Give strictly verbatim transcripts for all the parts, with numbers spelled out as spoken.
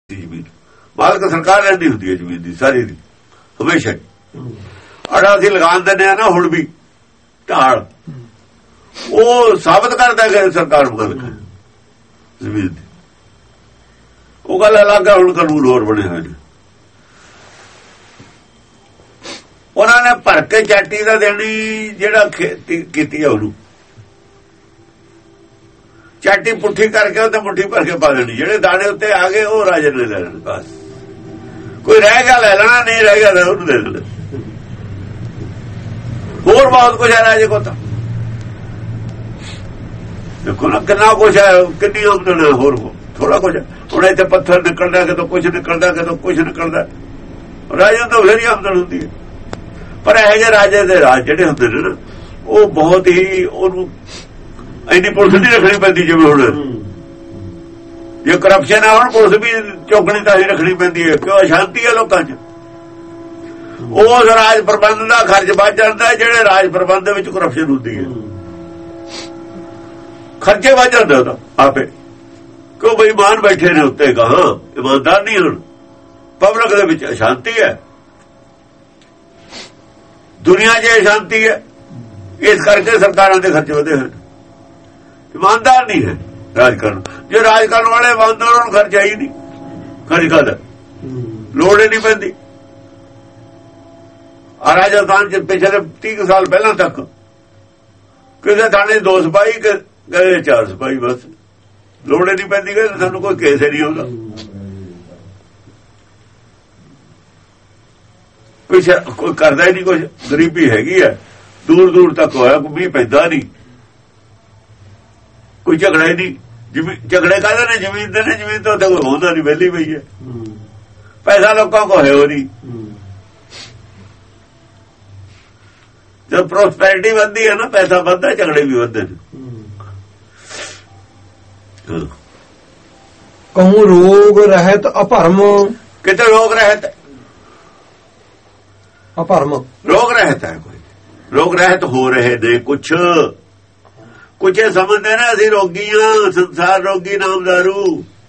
ਜ਼ਮੀਨ ਮਾਲਕ ਸਰਕਾਰ ਰਹਿੰਦੀ ਹੁੰਦੀ ਹੈ ਜ਼ਮੀਨ ਦੀ ਸਾਰੀ ਦੀ ਹਮੇਸ਼ਾ। ਅੜਾ ਅਸੀਂ ਲਗਾਉਣ ਦਿੰਦੇ ਆ ਨਾ ਹੁਣ ਵੀ ਢਾਲ, ਉਹ ਸਾਬਤ ਕਰਦਾ ਕਿ ਸਰਕਾਰ ਮਾਲਕ ਹੈ ਜ਼ਮੀਨ ਦੀ। ਉਹ ਗੱਲ ਅਲੱਗ ਹੈ। ਹੁਣ ਕਾਨੂੰਨ ਹੋਰ ਬਣੇ ਹੋਏ ਨੇ। ਉਹਨਾਂ ਨੇ ਭਰ ਕੇ ਚਾਟੀ ਦਾ ਦੇਣੀ, ਜਿਹੜਾ ਖੇਤੀ ਕੀਤੀ ਹੈ ਉਹਨੂੰ ਚਾਟੀ ਪੁੱਠੀ ਕਰਕੇ ਉਹ ਤਾਂ ਮੁੱਠੀ ਭਰ ਕੇ ਪਾ ਦੇਣੀ। ਜਿਹੜੇ ਦਾਣੇ ਉੱਤੇ ਆ ਗਏ ਉਹ ਰਾਜੇ ਨੇ ਲੈ ਲੈਣੇ। ਬਸ ਕੋਈ ਰਹਿ ਗਿਆ ਲੈ ਲੈਣਾ, ਨਹੀਂ ਰਹਿ ਗਿਆ ਤਾਂ ਉਹਨੂੰ ਦੇ ਦੇਣਾ। ਹੋਰ ਬਹੁਤ ਕੁਛ ਹੈ ਰਾਜੇ ਕੋਲ ਤਾਂ। ਦੇਖੋ ਨਾ ਕਿੰਨਾ ਕੁਛ ਹੈ, ਕਿੰਨੀ ਆਮਦਨ ਹੈ। ਹੋਰ ਥੋੜਾ ਕੁਛ ਹੁਣ ਇੱਥੇ ਪੱਥਰ ਨਿਕਲਦਾ, ਕਿਤੋਂ ਕੁਛ ਨਿਕਲਦਾ, ਕਿਤੋਂ ਕੁਛ ਨਿਕਲਦਾ। ਰਾਜੇ ਤੋਂ ਬਥੇਰੀ ਆਮਦਨ ਹੁੰਦੀ ਹੈ। ਪਰ ਇਹੋ ਜਿਹੇ ਰਾਜੇ ਦੇ ਰਾਜ ਜਿਹੜੇ ਹੁੰਦੇ ਨੇ ਨਾ, ਉਹ ਬਹੁਤ ਹੀ ਉਹਨੂੰ ਇੰਨੀ ਪੁਲਿਸ ਨਹੀਂ ਰੱਖਣੀ ਪੈਂਦੀ। ਜਿਵੇਂ ਹੁਣ ਜੇ ਕਰਪਸ਼ਨ ਹੈ, ਹੁਣ ਪੁਲਿਸ ਵੀ ਚੌਕਣੀ ਤਾਂ ਹੀ ਰੱਖਣੀ ਪੈਂਦੀ ਹੈ। ਕਿਉਂ? ਅਸ਼ਾਂਤੀ ਹੈ ਲੋਕਾਂ 'ਚ। ਉਸ ਰਾਜ ਪ੍ਰਬੰਧ ਦਾ ਖਰਚ ਵੱਧ ਜਾਂਦਾ ਹੈ ਜਿਹੜੇ ਰਾਜ ਪ੍ਰਬੰਧ ਦੇ ਵਿੱਚ ਕਰਪਸ਼ਨ ਹੁੰਦੀ ਹੈ। ਖਰਚੇ ਵੱਧ ਜਾਂਦੇ ਉਹਦਾ ਆਪੇ। ਕਿਉਂ? ਬੇਈਮਾਨ ਬੈਠੇ ਨੇ ਉੱਤੇ, ਗਾਹਾਂ ਇਮਾਨਦਾਰ ਨਹੀਂ। ਹੁਣ ਪਬਲਿਕ ਦੇ ਵਿੱਚ ਅਸ਼ਾਂਤੀ ਹੈ, ਦੁਨੀਆ 'ਚ ਅਸ਼ਾਂਤੀ ਹੈ। ਇਸ ਕਰਕੇ ਸਰਕਾਰਾਂ ਦੇ ਖਰਚੇ ਵਧੇ ਹੋਏ। ਇਮਾਨਦਾਰ ਨਹੀਂ ਹੈ ਰਾਜ ਕਰਨ। ਜੇ ਰਾਜ ਕਰਨ ਵਾਲੇ ਇਮਾਨਦਾਰ, ਉਹਨਾਂ ਨੂੰ ਖਰਚਾ ਹੀ ਨਹੀਂ। ਖਰਚ ਕਰਦਾ ਲੋੜ ਹੀ ਨਹੀਂ ਪੈਂਦੀ। ਆ ਰਾਜਸਥਾਨ 'ਚ ਪਿਛਲੇ ਤੀਹ ਸਾਲ ਪਹਿਲਾਂ ਤੱਕ ਕਿਸੇ ਥਾਣੇ ਦੋ ਸਿਪਾਹੀ, ਗਏ ਚਾਰ ਸਿਪਾਹੀ, ਬਸ ਲੋੜ ਹੀ ਨਹੀਂ ਪੈਂਦੀ। ਕਿ ਸਾਨੂੰ ਕੋਈ ਕੇਸ ਹੀ ਨਹੀਂ ਹੁੰਦਾ। ਕੁਛ ਕੋਈ ਕਰਦਾ ਹੀ ਨਹੀਂ ਕੁਛ। ਗਰੀਬੀ ਹੈਗੀ ਹੈ, ਦੂਰ ਦੂਰ ਤੱਕ ਹੋਇਆ, ਕੋਈ ਮੀਂਹ ਪੈਂਦਾ ਨਹੀਂ, ਕੋਈ ਝਗੜਾ ਹੀ ਨਹੀਂ। ਜ਼ਮੀਨ ਝਗੜੇ ਕਾਹਦੇ ਨੇ? ਜ਼ਮੀਨ ਦੇ ਨੇ। ਜ਼ਮੀਨ ਤੋਂ ਕੋਈ ਹੁੰਦਾ ਨਹੀਂ, ਵਿਹਲੀ ਪਈ ਹੈ। ਪੈਸਾ ਲੋਕਾਂ ਕੋਲ ਹੈ ਉਹ ਨਹੀਂ। ਜਦ ਪ੍ਰੋਸਪੈਰਿਟੀ ਵੱਧਦੀ ਹੈ ਨਾ, ਪੈਸਾ ਵੱਧਦਾ, ਝਗੜੇ ਵੀ ਵੱਧਦੇ ਨੇ। ਕਹੂੰ ਰੋਗ ਰਹਿਤ ਅਭਰਮ, ਕਿਤੇ ਰੋਗ ਰਹਿਤ ਅਭਰਮ ਰੋਗ ਰਹਿਤ ਹੈ। ਕੋਈ ਰੋਗ ਰਹਿਤ ਹੋ ਰਹੇ ਨੇ। ਕੁਛ ਕੁਛ ਸਮਝਦੇ ਨੇ ਅਸੀਂ ਰੋਗੀਆਂ, ਸੰਸਾਰ ਰੋਗੀ ਨਾਮਦਾਰੂ।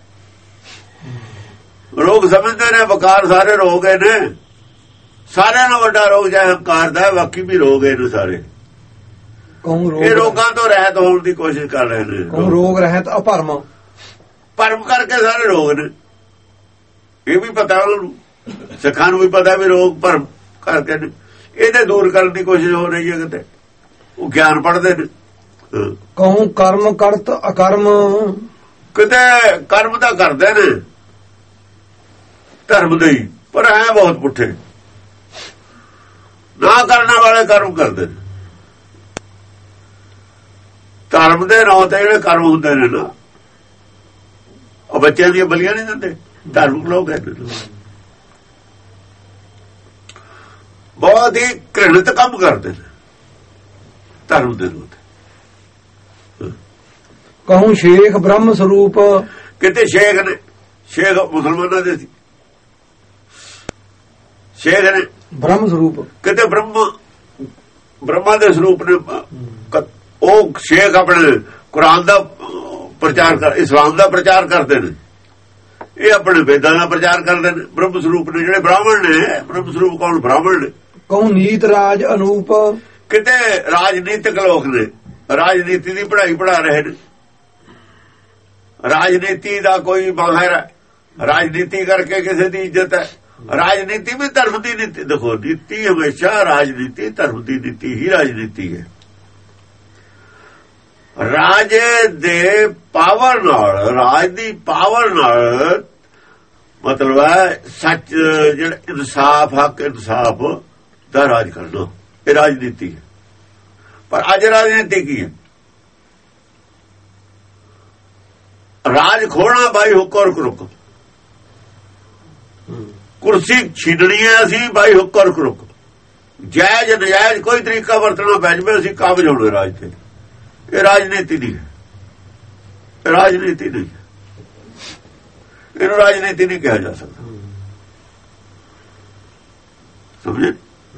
ਰੋਗ ਸਮਝਦੇ ਨੇ ਬਕਾਰ ਸਾਰੇ ਰੋਗ ਨੇ। ਸਾਰਿਆਂ ਨੂੰ ਵੱਡਾ ਰੋਗ ਚਾਹੇ ਹੰਕਾਰ ਦਾ, ਬਾਕੀ ਵੀ ਰੋਗ ਨੇ ਸਾਰੇ। ਇਹ ਰੋਗਾਂ ਤੋਂ ਰਹਿਤ ਹੋਣ ਦੀ ਕੋਸ਼ਿਸ਼ ਕਰ ਰਹੇ ਨੇ। ਕਹੂੰ ਰੋਗ ਰਹਿਤ ਅਭਰਮ, ਭਰਮ ਕਰਕੇ ਸਾਰੇ ਰੋਗ ਨੇ। ਇਹ ਵੀ ਪਤਾ ਉਹਨਾਂ ਨੂੰ, ਸਿੱਖਾਂ ਨੂੰ ਵੀ ਪਤਾ ਵੀ ਰੋਗ ਭਰਮ ਕਰਕੇ ਨੇ। ਇਹਦੇ ਦੂਰ ਕਰਨ ਦੀ ਕੋਸ਼ਿਸ਼ ਹੋ ਰਹੀ ਹੈ। ਕਿਤੇ ਉਹ ਗਿਆਨ ਪੜ੍ਹਦੇ ਨੇ। ਕਹੂੰ ਕਰਮ ਕਰਤ ਅਕਰਮ, ਕਿਤੇ ਕਰਮ ਤਾਂ ਕਰਦੇ ਨੇ ਧਰਮ ਦੇ ਹੀ, ਪਰ ਐ ਬਹੁਤ ਪੁੱਠੇ। ਨਾ ਕਰਨ ਵਾਲੇ ਕਰਮ ਕਰਦੇ ਨੇ। ਧਰਮ ਦੇ ਨਾਂ ਤੇ ਜਿਹੜੇ ਕਰਮ ਹੁੰਦੇ ਨੇ ਨਾ, ਉਹ ਬੱਚਿਆਂ ਦੀਆਂ ਬਲੀਆਂ ਨਹੀਂ ਦਿੰਦੇ। ਧਾਰਮਿਕ ਲੋਕ ਹੈ, ਬਹੁਤ ਹੀ ਘ੍ਰਿਣਿਤ ਕੰਮ ਕਰਦੇ ਨੇ ਧਰਮ ਦੇ ਨਾਂ ਤੇ। ਕਹੂੰ ਸ਼ੇਖ ਬ੍ਰਹਮ ਸਰੂਪ, ਕਿਤੇ ਸ਼ੇਖ ਨੇ। ਸ਼ੇਖ ਮੁਸਲਮਾਨਾਂ ਦੇ ਸੀ, ਸ਼ੇਖ ਨੇ ਬ੍ਰਹਮ ਸਰੂਪ। ਕਿਤੇ ਬ੍ਰਹਮ ਬ੍ਰਹਮਾ ਦੇ ਸਰੂਪ ਨੇ। ਉਹ ਸ਼ੇਖ ਆਪਣੇ ਕੁਰਾਨ ਦਾ ਪ੍ਰਚਾਰ ਕਰ, ਇਸਲਾਮ ਦਾ ਪ੍ਰਚਾਰ ਕਰਦੇ ਨੇ। ਇਹ ਆਪਣੇ ਵੇਦਾਂ ਦਾ ਪ੍ਰਚਾਰ ਕਰਦੇ ਨੇ। ਬ੍ਰਹਮ ਸਰੂਪ ਨੇ ਜਿਹੜੇ ਬ੍ਰਾਹਮਣ ਨੇ। ਬ੍ਰਹਮ ਸਰੂਪ ਕੌਣ? ਬ੍ਰਾਹਮਣ ਨੇ। ਕਹੂੰ ਨੀਤ ਰਾਜ ਅਨੂਪ, ਕਿਤੇ ਰਾਜਨੀਤਿਕ ਲੋਕ ਨੇ, ਰਾਜਨੀਤੀ ਦੀ ਪੜ੍ਹਾਈ ਪੜ੍ਹਾ ਰਹੇ ਨੇ। ਰਾਜਨੀਤੀ ਦਾ ਕੋਈ ਮਾਹਿਰ ਹੈ, ਰਾਜਨੀਤੀ ਕਰਕੇ ਕਿਸੇ ਦੀ ਇੱਜ਼ਤ ਹੈ। ਰਾਜਨੀਤੀ ਵੀ ਧਰਮ ਦੀ ਨੀਤੀ। ਦੇਖੋ, ਨੀਤੀ ਹਮੇਸ਼ਾ ਰਾਜਨੀਤੀ ਧਰਮ ਦੀ ਨੀਤੀ ਹੀ ਰਾਜਨੀਤੀ ਹੈ। ਰਾਜੇ ਦੇ ਪਾਵਰ ਨਾਲ, ਰਾਜ ਦੀ ਪਾਵਰ ਨਾਲ ਮਤਲਬ ਹੈ ਸੱਚ, ਜਿਹੜਾ ਇਨਸਾਫ, ਹੱਕ ਇਨਸਾਫ ਦਾ ਰਾਜ ਕਰਨਾ, ਇਹ ਰਾਜਨੀਤੀ ਹੈ। ਪਰ ਅੱਜ ਰਾਜਨੀਤੀ ਕੀ ਹੈ? ਰਾਜ ਖੋਣਾ ਬਾਈ ਹੁੱਕ ਔਰ ਰੁਕ। ਕੁਰਸੀ ਛੀਨਣੀ ਹੈ ਅਸੀਂ ਬਾਈ ਹੁੱਕ ਔਰ ਰੁਕ। ਜਾਇਜ਼ ਨਜਾਇਜ਼ ਕੋਈ ਤਰੀਕਾ ਵਰਤਣਾ ਪੈ ਜਾਵੇ, ਅਸੀਂ ਕਾਬਜ ਹੋਣੇ ਰਾਜ ਤੇ। ਇਹ ਰਾਜਨੀਤੀ ਨਹੀਂ ਹੈ। ਰਾਜਨੀਤੀ ਨਹੀਂ ਹੈ। ਇਹਨੂੰ ਰਾਜਨੀਤੀ ਨਹੀਂ ਕਿਹਾ ਜਾ ਸਕਦਾ। ਸਮਝੇ?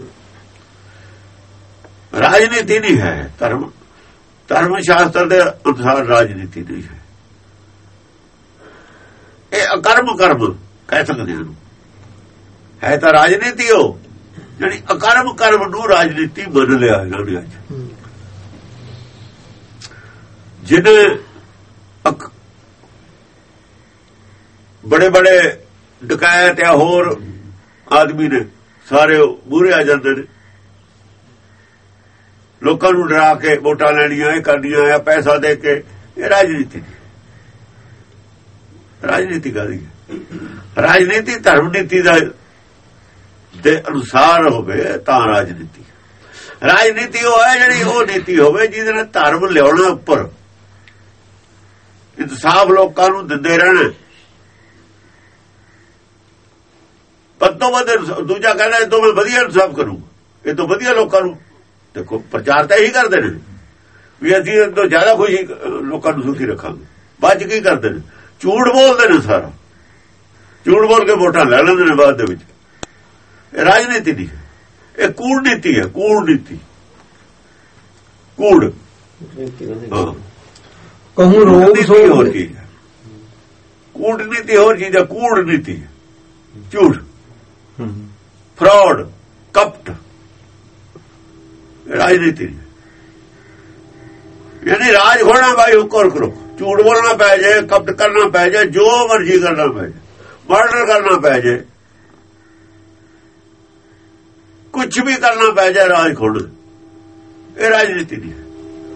ਰਾਜਨੀਤੀ ਨਹੀਂ ਹੈ ਧਰਮ। ਧਰਮ ਸ਼ਾਸਤਰ ਦੇ ਅਨੁਸਾਰ ਰਾਜਨੀਤੀ ਨਹੀਂ ਹੈ। ਇਹ ਅਕਰਮ ਕਰਮ ਕਹਿ ਸਕਦੇ ਹਾਂ। ਹੈ ਤਾਂ ਰਾਜਨੀਤੀ ਉਹ ਜਿਹੜੀ ਅਕਰਮ ਕਰਮ ਨੂੰ ਰਾਜਨੀਤੀ ਮੰਨ ਲਿਆ ਇਹਨਾਂ ਨੇ ਅੱਜ। ਜਿਹਨੇ ਬੜੇ ਬੜੇ ਡਕੈਤ ਜਾਂ ਹੋਰ ਆਦਮੀ ਨੇ ਸਾਰੇ ਮੂਹਰੇ ਆ ਜਾਂਦੇ ਨੇ, ਲੋਕਾਂ ਨੂੰ ਡਰਾ ਕੇ ਵੋਟਾਂ ਲੈਣੀਆਂ, ਇਹ ਕਰਨੀਆਂ ਆ ਪੈਸਾ ਦੇ ਕੇ। ਇਹ ਰਾਜਨੀਤੀ ਰਾਜਨੀਤੀ ਕਾਹਦੀ ਹੈ? ਰਾਜਨੀਤੀ ਧਰਮ ਨੀਤੀ ਦਾ ਦੇ ਅਨੁਸਾਰ ਹੋਵੇ ਤਾਂ ਰਾਜਨੀਤੀ। ਰਾਜਨੀਤੀ ਉਹ ਹੈ ਜਿਹੜੀ ਉਹ ਨੀਤੀ ਹੋਵੇ ਜਿਹਦੇ ਨਾਲ ਧਰਮ ਲਿਆਉਣਾ ਉੱਪਰ, ਇਨਸਾਫ ਲੋਕਾਂ ਨੂੰ ਦਿੰਦੇ ਰਹਿਣਾ। ਪਰ ਤੋਂ ਵੱਧ ਦੂਜਾ ਕਹਿੰਦਾ ਇਹ ਤੋਂ ਮੈਂ ਵਧੀਆ ਇਨਸਾਫ ਕਰੂੰ, ਇਹ ਤੋਂ ਵਧੀਆ ਲੋਕਾਂ ਨੂੰ। ਦੇਖੋ ਪ੍ਰਚਾਰ ਤਾਂ ਇਹੀ ਕਰਦੇ ਨੇ ਵੀ ਅਸੀਂ ਇਹ ਤੋਂ ਜ਼ਿਆਦਾ ਖੁਸ਼ੀ ਲੋਕਾਂ ਨੂੰ ਸੁਖੀ ਰੱਖਾਂਗੇ। ਬਾਅਦ ਚ ਕੀ ਕਰਦੇ ਨੇ? ਝੂਠ ਬੋਲਦੇ ਨੇ, ਸਾਰਾ ਝੂਠ ਬੋਲ ਕੇ ਵੋਟਾਂ ਲੈ ਲੈਂਦੇ ਨੇ ਬਾਅਦ ਦੇ ਵਿੱਚ। ਇਹ ਰਾਜਨੀਤੀ ਨਹੀਂ, ਇਹ ਕੂੜਨੀਤੀ ਹੈ। ਕੂੜਨੀਤੀ ਕੂੜ ਕਹੂੰ ਰੋਗ ਸੋਗ ਹੋਰ ਚੀਜ਼ ਹੈ। ਕੂੜਨੀਤੀ ਹੋਰ ਚੀਜ਼ ਹੈ, ਕੂੜਨੀਤੀ ਝੂਠ, ਫਰਾਡ, ਕਪਟ, ਰਾਜਨੀਤੀ। ਯਾਨੀ ਰਾਜ ਹੋਣਾ ਬਾਈ ਹੁਕਰ ਕਰੋ, ਝੂਠ ਬੋਲਣਾ ਪੈ ਜਾਏ, ਕਪਟ ਕਰਨਾ ਪੈ ਜਾਏ, ਜੋ ਮਰਜ਼ੀ ਕਰਨਾ ਪੈ ਜਾਏ, ਮਰਡਰ ਕਰਨਾ ਪੈ ਜਾਏ, ਕੁਝ ਵੀ ਕਰਨਾ ਪੈ ਜਾਏ, ਰਾਜ ਖੋੜ। ਇਹ ਰਾਜਨੀਤੀ ਨਹੀਂ ਹੈ।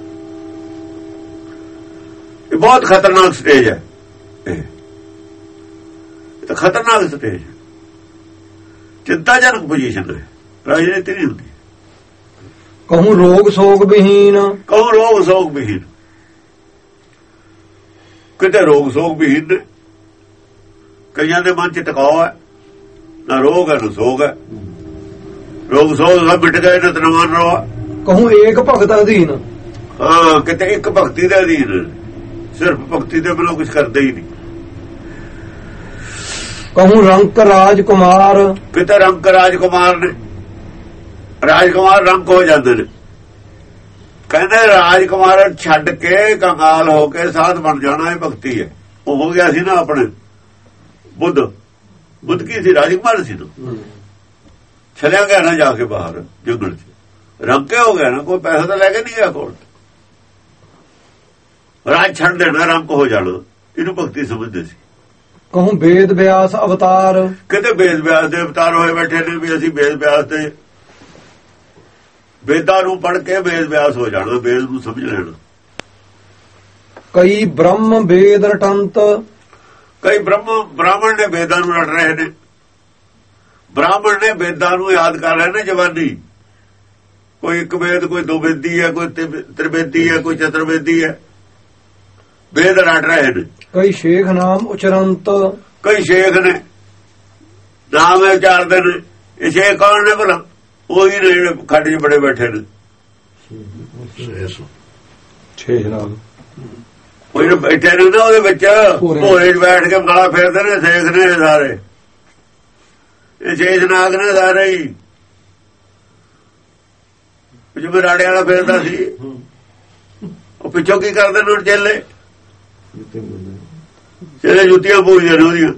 ਇਹ ਬਹੁਤ ਖਤਰਨਾਕ ਸਟੇਜ ਹੈ। ਇਹ ਤਾਂ ਖਤਰਨਾਕ ਸਟੇਜ ਹੈ, ਚਿੰਤਾਜਨਕ ਪੋਜੀਸ਼ਨ ਹੈ। ਰਾਜਨੀਤੀ ਨਹੀਂ ਹੁੰਦੀ। ਕਹੂੰ ਰੋਗ ਸੋਗ ਵਿਹੀਨ, ਕਹੂੰ ਰੋਗ ਸੋਗ ਵਿਹੀਨ। ਕਿਤੇ ਰੋਗ ਸੋਗ ਵਿਹੀਨ ਨੇ, ਕਈਆਂ ਦੇ ਮਨ ਚ ਟਿਕਾਓ ਹੈ, ਨਾ ਰੋਗ ਹੈ ਨਾ ਸੋਗ ਹੈ। ਰੋਗ ਸੋਗ ਸਭ ਮਿਟ ਗਏ ਨੇ, ਤਨਵਾਨ ਰੋ। ਕਹੂੰ ਏਕ ਭਗਤ ਅਧੀਨ, ਹਾਂ ਕਿਤੇ ਇੱਕ ਭਗਤੀ ਦੇ ਅਧੀਨ, ਸਿਰਫ ਭਗਤੀ ਦੇ ਬਿਨਾਂ ਕੁਝ ਕਰਦੇ ਹੀ ਨਹੀਂ। ਕਹੂੰ ਰੰਕ ਰਾਜ ਕੁਮਾਰ, ਕਿਤੇ ਰੰਕ ਰਾਜ ਕੁਮਾਰ ਨੇ, ਰਾਜਕੁਮਾਰ ਰੰਕ ਹੋ ਜਾਂਦੇ ਨੇ। ਕਹਿੰਦੇ ਰਾਜਕੁਮਾਰ ਛੱਡ ਕੇ ਕੰਗਾਲ ਹੋ ਕੇ ਸਾਧ ਬਣ ਜਾਣਾ ਇਹ ਭਗਤੀ ਹੈ। ਉਹ ਹੋ ਗਿਆ ਸੀ ਨਾ ਆਪਣੇ ਬੁੱਧ। ਬੁੱਧ ਕੀ ਸੀ? ਰਾਜਕੁਮਾਰ ਸੀ ਨਾ। ਚਲਿਆ ਗਿਆ ਨਾ ਜਾ ਕੇ ਬਾਹਰ ਜੰਗਲ ਚ, ਰੰਕੇ ਹੋ ਗਿਆ ਨਾ। ਕੋਈ ਪੈਸਾ ਤਾਂ ਲੈ ਕੇ ਨਹੀਂ ਗਿਆ ਕੋਲ, ਰਾਜ ਛੱਡ ਦੇਣਾ, ਰੰਕ ਹੋ ਜਾਣਾ, ਇਹਨੂੰ ਭਗਤੀ ਸਮਝਦੇ ਸੀ। ਕਹੂੰ ਵੇਦ ਵਿਆਸ ਅਵਤਾਰ, ਕਿਤੇ ਵੇਦ ਵਿਆਸ ਦੇ ਅਵਤਾਰ ਹੋਏ ਬੈਠੇ ਨੇ ਵੀ ਅਸੀਂ ਵੇਦ ਵਿਆਸ ਦੇ ਵੇਦਾਂ ਨੂੰ ਪੜ੍ਹ ਕੇ ਵੇਦ ਵਿਆਸ ਹੋ ਜਾਣਾ, ਵੇਦ ਨੂੰ ਸਮਝ ਲੈਣਾ। ਕਈ ਬ੍ਰਹਮ ਵੇਦ ਰਟੰਤ, ਕਈ ਬ੍ਰਹਮ ਬ੍ਰਾਹਮਣ ਨੇ ਵੇਦਾਂ ਨੂੰ ਰਟ ਰਹੇ ਨੇ। ਬ੍ਰਾਹਮਣ ਨੇ ਵੇਦਾਂ ਨੂੰ ਯਾਦ ਕਰ ਰਹੇ ਨੇ ਜਵਾਨੀ। ਕੋਈ ਇੱਕ ਵੇਦ, ਕੋਈ ਦੋ ਵੇਦੀ ਹੈ, ਕੋਈ ਤ੍ਰਿਵੇਦੀ ਹੈ, ਕੋਈ ਚਤੁਰਵੇਦੀ ਹੈ। ਵੇਦ ਰਟ ਰਹੇ ਨੇ। ਕਈ ਸ਼ੇਖ ਨਾਮ ਉਚਰੰਤ, ਕਈ ਸ਼ੇਖ ਨੇ ਨਾਮ ਉਚਾਰਦੇ ਨੇ। ਇਹ ਸ਼ੇਖ ਕੌਣ ਨੇ ਭਲਾ? ਉਹੀ ਨੇ ਜਿਹੜੇ ਖੱਡ ਚ ਬੜੇ ਬੈਠੇ ਨੇ। ਛੇ ਨਾਲ ਉਹ ਜਿਹੜੇ ਬੈਠੇ ਨੇ ਨਾ ਉਹਦੇ ਵਿੱਚ ਭੋਰੇ ਚ ਬੈਠ ਕੇ ਗਾਲਾਂ ਫੇਰਦੇ ਨੇ। ਸ਼ੇਖ ਨੇ ਸਾਰੇ, ਇਹ ਸ਼ੇਖ ਨਾਗ ਨੇ ਸਾਰੇ ਹੀ। ਜਿਵੇਂ ਰਾੜੇ ਵਾਲਾ ਫੇਰਦਾ ਸੀ, ਉਹ ਪਿੱਛੋਂ ਕੀ ਕਰਦੇ ਨੇ? ਚੇਲੇ ਚੇਲੇ ਜੁੱਤੀਆਂ ਪੂਜਦੇ ਨੇ ਉਹਦੀਆਂ।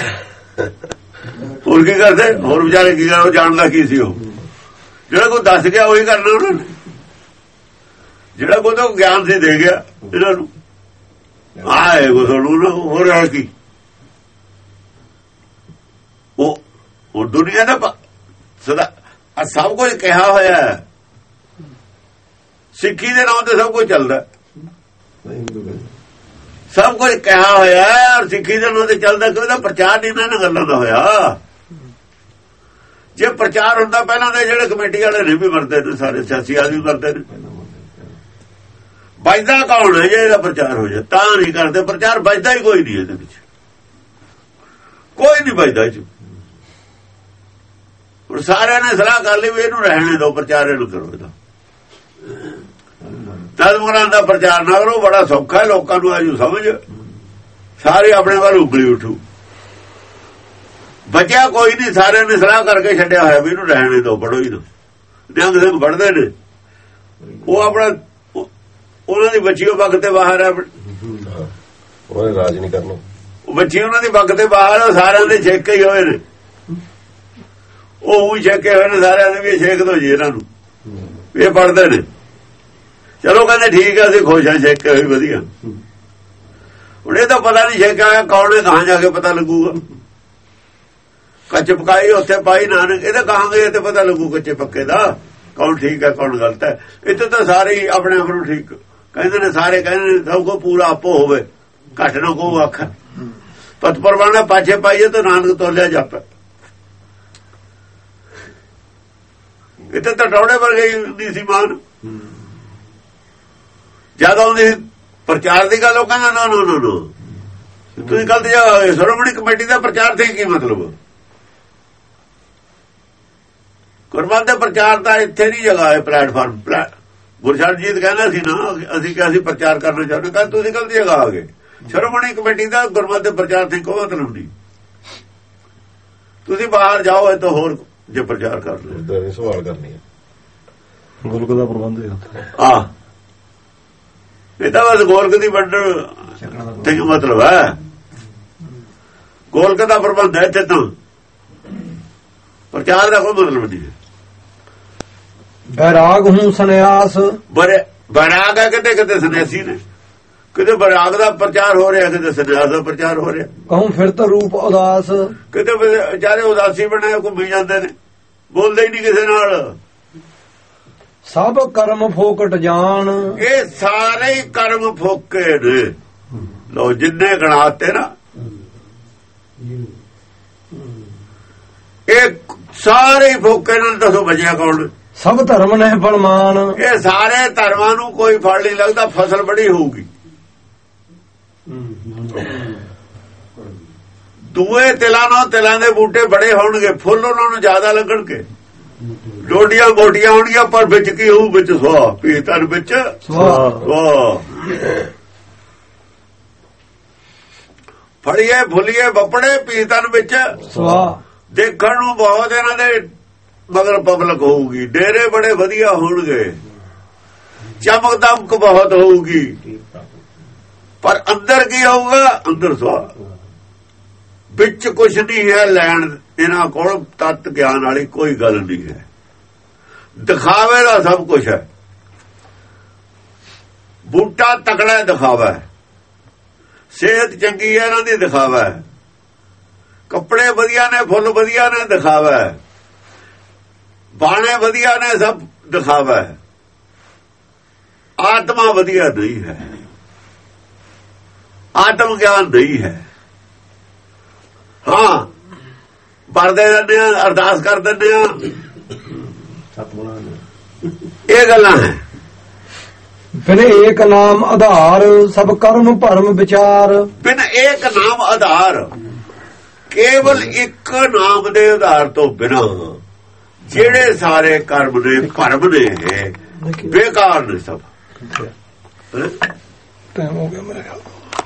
ਹੋਰ ਕੀ ਕਰਦੇ? ਹੋਰ ਵਿਚਾਰੇ ਕੀ ਕਰ, ਉਹ ਜਾਣਦਾ ਕੀ ਸੀ? ਉਹ ਜਿਹੜਾ ਕੋਈ ਦੱਸ ਗਿਆ ਉਹੀ ਕਰਨਾ ਉਹਨਾਂ ਨੇ। ਜਿਹੜਾ ਕੋਈ ਤਾਂ ਗਿਆਨ ਸੀ ਦੇ ਗਿਆ ਇਹਨਾਂ ਨੂੰ, ਆਏ ਕੋ ਤੁਹਾਨੂੰ ਹੋਰ ਹੈ ਕੀ? ਉਹ ਉਹ ਦੁਨੀਆ ਦਾ ਸਦਾ ਸਭ ਕੁਝ ਕਿਹਾ ਹੋਇਆ ਹੈ। ਸਿੱਖੀ ਦੇ ਨਾਮ ਤੇ ਸਭ ਕੁਝ ਚੱਲਦਾ, ਸਭ ਕੁਝ ਕਿਹਾ ਹੋਇਆ ਹੈ ਔਰ ਸਿੱਖੀ ਦੇ ਨਾਮ ਤੇ ਚੱਲਦਾ। ਕਿ ਉਹਦਾ ਪ੍ਰਚਾਰ ਨਹੀਂ ਇਹਨਾਂ ਗੱਲਾਂ ਦਾ ਹੋਇਆ। ਜੇ ਪ੍ਰਚਾਰ ਹੁੰਦਾ ਪਹਿਲਾਂ ਦੇ ਜਿਹੜੇ ਕਮੇਟੀ ਵਾਲੇ ਨੇ ਵੀ ਮਰਦੇ ਨੇ, ਸਾਰੇ ਸਿਆਸੀ ਆਦਮੀ ਮਰਦੇ ਨੇ। ਵੱਜਦਾ ਕੌਣ ਹੈ? ਜੇ ਇਹਦਾ ਪ੍ਰਚਾਰ ਹੋ ਜਾਏ ਤਾਂ ਨਹੀਂ ਕਰਦੇ ਪ੍ਰਚਾਰ। ਵੱਜਦਾ ਹੀ ਕੋਈ ਨਹੀਂ, ਇਹਦੇ ਵਿੱਚ ਕੋਈ ਨਹੀਂ ਵੱਜਦਾ। ਹੁਣ ਸਾਰਿਆਂ ਨੇ ਸਲਾਹ ਕਰ ਲਈ ਵੀ ਇਹਨੂੰ ਰਹਿਣੇ ਦਿਓ, ਪ੍ਰਚਾਰ ਇਹਨੂੰ ਕਰੋ। ਇਹਦਾ ਤਦਮਰਾਂ ਦਾ ਪ੍ਰਚਾਰ ਨਾ ਕਰੋ, ਬੜਾ ਸੌਖਾ ਹੈ। ਲੋਕਾਂ ਨੂੰ ਆਜੂ ਸਮਝ, ਸਾਰੇ ਆਪਣੇ ਵੱਲ ਉਗਲੀ ਉਠੂ। ਬਚਿਆ ਕੋਈ ਨਹੀਂ, ਸਾਰਿਆਂ ਨੇ ਸਲਾਹ ਕਰਕੇ ਛੱਡਿਆ ਹੋਇਆ ਵੀ ਇਹਨੂੰ ਰਹਿਣੇ ਦਿਓ, ਪੜੋ ਹੀ ਨਾ। ਨਿਹੰਗ ਸਿੰਘ ਪੜ੍ਹਦੇ ਨੇ, ਉਹ ਆਪਣਾ ਉਹਨਾਂ ਦੀ ਬੱਚੀ ਉਹ ਵਕਤ ਤੇ ਬਾਹਰ ਹੈ, ਉਹਨੇ ਰਾਜ ਨਹੀਂ ਕਰਨਾ। ਬੱਚੀ ਉਹਨਾਂ ਦੀ ਬੱਗ ਤੇ ਬਾਹਰ ਸਾਰਿਆਂ ਦੇ ਛੇਕੇ ਹੀ ਹੋਏ ਨੇ, ਉਹ ਵੀ ਛੇਕੇ ਹੋਏ ਨੇ ਸਾਰਿਆਂ ਦੇ, ਵੀ ਛੇਕ ਦੋ ਜੀ ਇਹਨਾਂ ਨੂੰ, ਇਹ ਪੜ੍ਹਦੇ ਨੇ। ਚਲੋ ਕਹਿੰਦੇ ਠੀਕ ਹੈ, ਅਸੀਂ ਖੁਸ਼ ਹਾਂ, ਛੇਕੇ ਹੋਈ ਵਧੀਆ। ਹੁਣ ਇਹ ਤਾਂ ਪਤਾ ਨਹੀਂ ਛੇਕਿਆ ਹੋਇਆ ਕੌਣ ਨੇ, ਕਹਾਂ ਜਾ ਕੇ ਪਤਾ ਲੱਗੂਗਾ। ਕੱਚ ਪਕਾਈ ਉੱਥੇ ਪਾਈ ਨਾਨਕ, ਇਹਦਾ ਕਹਾਂਗੇ ਤੇ ਪਤਾ ਲੱਗੂ ਕੱਚੇ ਪੱਕੇ ਦਾ ਕੌਣ ਠੀਕ ਹੈ ਕੌਣ ਗਲਤ ਹੈ। ਇੱਥੇ ਤਾਂ ਸਾਰੇ ਹੀ ਆਪਣੇ ਆਪ ਨੂੰ ਠੀਕ ਕਹਿੰਦੇ ਨੇ, ਸਾਰੇ ਕਹਿੰਦੇ ਨੇ ਸਭ ਕੋ ਪੂਰਾ ਆਪੋ ਹੋਵੇ, ਘੱਟ ਨਾ ਕੋ ਆਖਾ। ਪਤ ਪਰਵਾਨਾ ਪਾਛੇ ਪਾਈਏ ਤਾਂ ਨਾਨਕ ਤੋਲਿਆ ਜਾਪੇ। ਇੱਥੇ ਤਾਂ ਟੌੜੇ ਵਰਗੇ ਹੁੰਦੀ ਸੀ ਮਾਨ, ਜਿਆਦਾ ਆਉਂਦੀ ਪ੍ਰਚਾਰ ਦੀ ਗੱਲ। ਉਹ ਕਹਿੰਦਾ ਨਾ ਨਾ ਨਾ ਤੁਸੀਂ ਗਲਤ ਜਾ, ਸ਼੍ਰੋਮਣੀ ਕਮੇਟੀ ਦਾ ਪ੍ਰਚਾਰ ਤੇ ਕੀ ਮਤਲਬ? ਗੁਰਮਤਿ ਦੇ ਪ੍ਰਚਾਰ ਦਾ ਇੱਥੇ ਨਹੀਂ ਜਗ੍ਹਾ ਹੈ ਪਲੇਟਫਾਰਮ। ਗੁਰਸ਼ਰਜੀਤ ਕਹਿੰਦਾ ਸੀ ਨਾ, ਅਸੀਂ ਕਿਹਾ ਅਸੀਂ ਪ੍ਰਚਾਰ ਕਰਨਾ ਚਾਹੁੰਦੇ, ਕਹਿੰਦੇ ਤੁਸੀਂ ਗਲਤ ਜਗ੍ਹਾ ਆ ਗਏ। ਸ਼੍ਰੋਮਣੀ ਕਮੇਟੀ ਦਾ ਗੁਰਮਤਿ ਦੇ ਪ੍ਰਚਾਰ ਤੇ ਕੋਈ ਮਤਲਬ ਨਹੀਂ। ਤੁਸੀਂ ਬਾਹਰ ਜਾਓ, ਇਹ ਤਾਂ ਹੋਰ ਜੇ ਪ੍ਰਚਾਰ ਕਰ ਲਓ, ਸਵਾਲ ਕਰਨੀ ਹੈ ਗੋਲਕ ਦਾ ਪ੍ਰਬੰਧ ਹੈ। ਆ ਇਹ ਤਾਂ ਬਸ ਗੋਲਕ ਦੀ ਵੰਡਣ ਤੇ ਮਤਲਬ ਹੈ, ਗੋਲਕ ਦਾ ਪ੍ਰਬੰਧ ਹੈ। ਇੱਥੇ ਤਾਂ ਪ੍ਰਚਾਰ ਦਾ ਕੋਈ ਮਤਲਬ ਨਹੀਂ ਹੈ। ਬੈਰਾਗ ਹੂੰ ਸੰਨਿਆਸ, ਬਰੇ ਬੈਰਾਗ ਹੈ, ਕਿਤੇ ਕਿਤੇ ਸੰਨਿਆਸੀ ਨੇ, ਕਿਤੇ ਬੈਰਾਗ ਦਾ ਪ੍ਰਚਾਰ ਹੋ ਰਿਹਾ, ਕਿਤੇ ਸੰਨਿਆਸ ਦਾ ਪ੍ਰਚਾਰ ਹੋ ਰਿਹਾ। ਕਹੂੰ ਫਿਰ ਤਾਂ ਰੂਪ ਉਦਾਸ, ਕਿਤੇ ਵਿਚਾਰੇ ਉਦਾਸੀ ਬਣੇ ਘੁੰਮੀ ਜਾਂਦੇ ਨੇ, ਬੋਲਦੇ ਹੀ ਨਹੀਂ ਕਿਸੇ ਨਾਲ। ਸਭ ਕਰਮ ਫੋਕਟ ਜਾਣ, ਇਹ ਸਾਰੇ ਹੀ ਕਰਮ ਫੋਕੇ ਨੇ। ਲੋ ਜਿੰਨੇ ਗਣਾਤੇ ਨਾ, ਇਹ ਸਾਰੇ ਹੀ ਫੋਕੇ ਨਾਲ। ਦੱਸੋ ਬਚਿਆ ਕੌਣ? ਸਭ ਧਰਮ ਨੇ ਫਲਮਾਨ, ਇਹ ਸਾਰੇ ਧਰਮਾਂ ਨੂੰ ਕੋਈ ਫਲ ਨਹੀਂ ਲੱਗਦਾ, ਫਸਲ ਬੜੀ ਹੋਊਗੀ। ਦੂਏ ਤਿਲਾਂ ਨਾਲ ਤਿਲਾਂ ਦੇ ਬੂਟੇ ਬੜੇ ਹੋਣਗੇ, ਫੁੱਲ ਉਹਨਾਂ ਨੂੰ ਜ਼ਿਆਦਾ ਲੱਗਣਗੇ, ਡੋਡੀਆਂ ਗੋਡੀਆਂ ਹੋਣਗੀਆਂ, ਪਰ ਵਿੱਚ ਕੀ ਹੋਊ? ਵਿੱਚ ਸਵਾ ਪੀ ਤਨ ਵਿੱਚ ਸਵਾ। ਫੜੀਏ ਫੁੱਲੀਏ ਬੱਪੜੇ ਪੀ ਤਨ ਵਿੱਚ ਸਵਾ। ਦੇਖਣ ਨੂੰ ਬਹੁਤ ਇਹਨਾਂ ਦੇ ਮਗਰ ਪਬਲਿਕ ਹੋਊਗੀ, ਡੇਰੇ ਬੜੇ ਵਧੀਆ ਹੋਣਗੇ, ਚਮਕ ਦਮਕ ਬਹੁਤ ਹੋਊਗੀ, ਪਰ ਅੰਦਰ ਕੀ ਹੋਊਗਾ? ਅੰਦਰ ਸਵਾ। ਵਿੱਚ ਕੁਛ ਨਹੀਂ ਹੈ ਲੈਣ, ਇਹਨਾਂ ਕੋਲ ਤਤ ਗਿਆਨ ਵਾਲੀ ਕੋਈ ਗੱਲ ਨਹੀਂ ਹੈ। ਦਿਖਾਵੇ ਦਾ ਸਭ ਕੁਛ ਹੈ। ਬੂਟਾ ਤਕੜਾ ਦਿਖਾਵਾ ਹੈ, ਸਿਹਤ ਚੰਗੀ ਹੈ ਇਹਨਾਂ ਦੀ ਦਿਖਾਵਾ ਹੈ, ਕੱਪੜੇ ਵਧੀਆ ਨੇ, ਫੁੱਲ ਵਧੀਆ ਨੇ, ਦਿਖਾਵਾ ਹੈ, ਬਾਣੇ ਵਧੀਆ ਨੇ, ਸਭ ਦਿਖਾਵਾ ਹੈ। ਆਤਮਾ ਵਧੀਆ ਨਹੀਂ ਹੈ, ਆਤਮ ਗਿਆਨ ਨਹੀਂ ਹੈ। ਹਾਂ ਪੜਦੇ ਰਹਿੰਦੇ ਆ, ਅਰਦਾਸ ਕਰ ਦਿੰਦੇ ਆ, ਇਹ ਗੱਲਾਂ ਹੈ। ਬਿਨ ਏਕ ਨਾਮ ਆਧਾਰ, ਸਭ ਕਰਮ ਭਰਮ ਵਿਚਾਰ। ਬਿਨ ਏਕ ਨਾਮ ਆਧਾਰ, ਕੇਵਲ ਇੱਕ ਨਾਮ ਦੇ ਆਧਾਰ ਤੋਂ ਬਿਨਾਂ ਜਿਹੜੇ ਸਾਰੇ ਕਰਮ ਨੇ ਭਰਮ ਨੇ, ਬੇਕਾਰ ਨੇ ਸਭ। ਟਾਈਮ ਹੋ ਗਿਆ ਮੇਰੇ ਖਿਆਲ।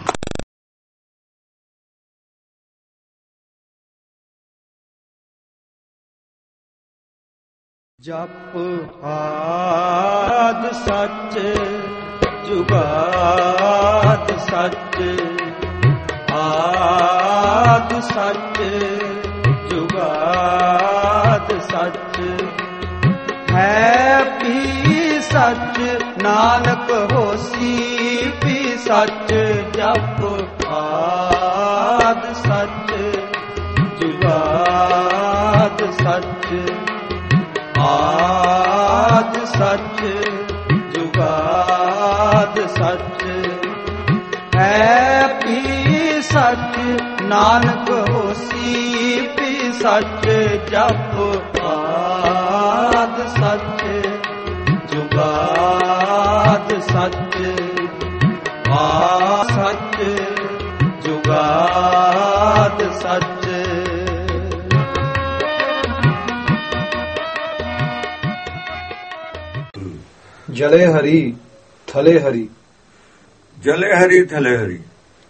ਜਪ ਆਦ ਸੱਚ, ਜੁਗਾਦ ਸੱਚ, ਆਦ ਸੱਚ, ਜੁਗਾਦ ਸੱਚ, ਹੈ ਵੀ ਸੱਚ, ਨਾਨਕ ਹੋਸੀ ਵੀ ਸੱਚ। ਜਪ ਆਦ ਸੱਚ, ਜੁਗਾਦ ਸੱਚ, ਆਦ ਸੱਚ, ਜੁਗਾਦ ਸੱਚ, ਹੈ ਵੀ ਸੱਚ, ਨਾਨਕ ਹੋਸੀ ਵੀ ਸੱਚ। ਜਪ ਆਦ ਸੱਚ, ਜੁਗਾਦ ਸੱਚ, ਆਦ ਸੱਚ, ਜੁਗਾਦ ਸੱਚ। ਜਲੇ ਹਰੀ ਥਲੇ ਹਰੀ, ਜਲੇ ਹਰੀ ਥਲੇ ਹਰੀ।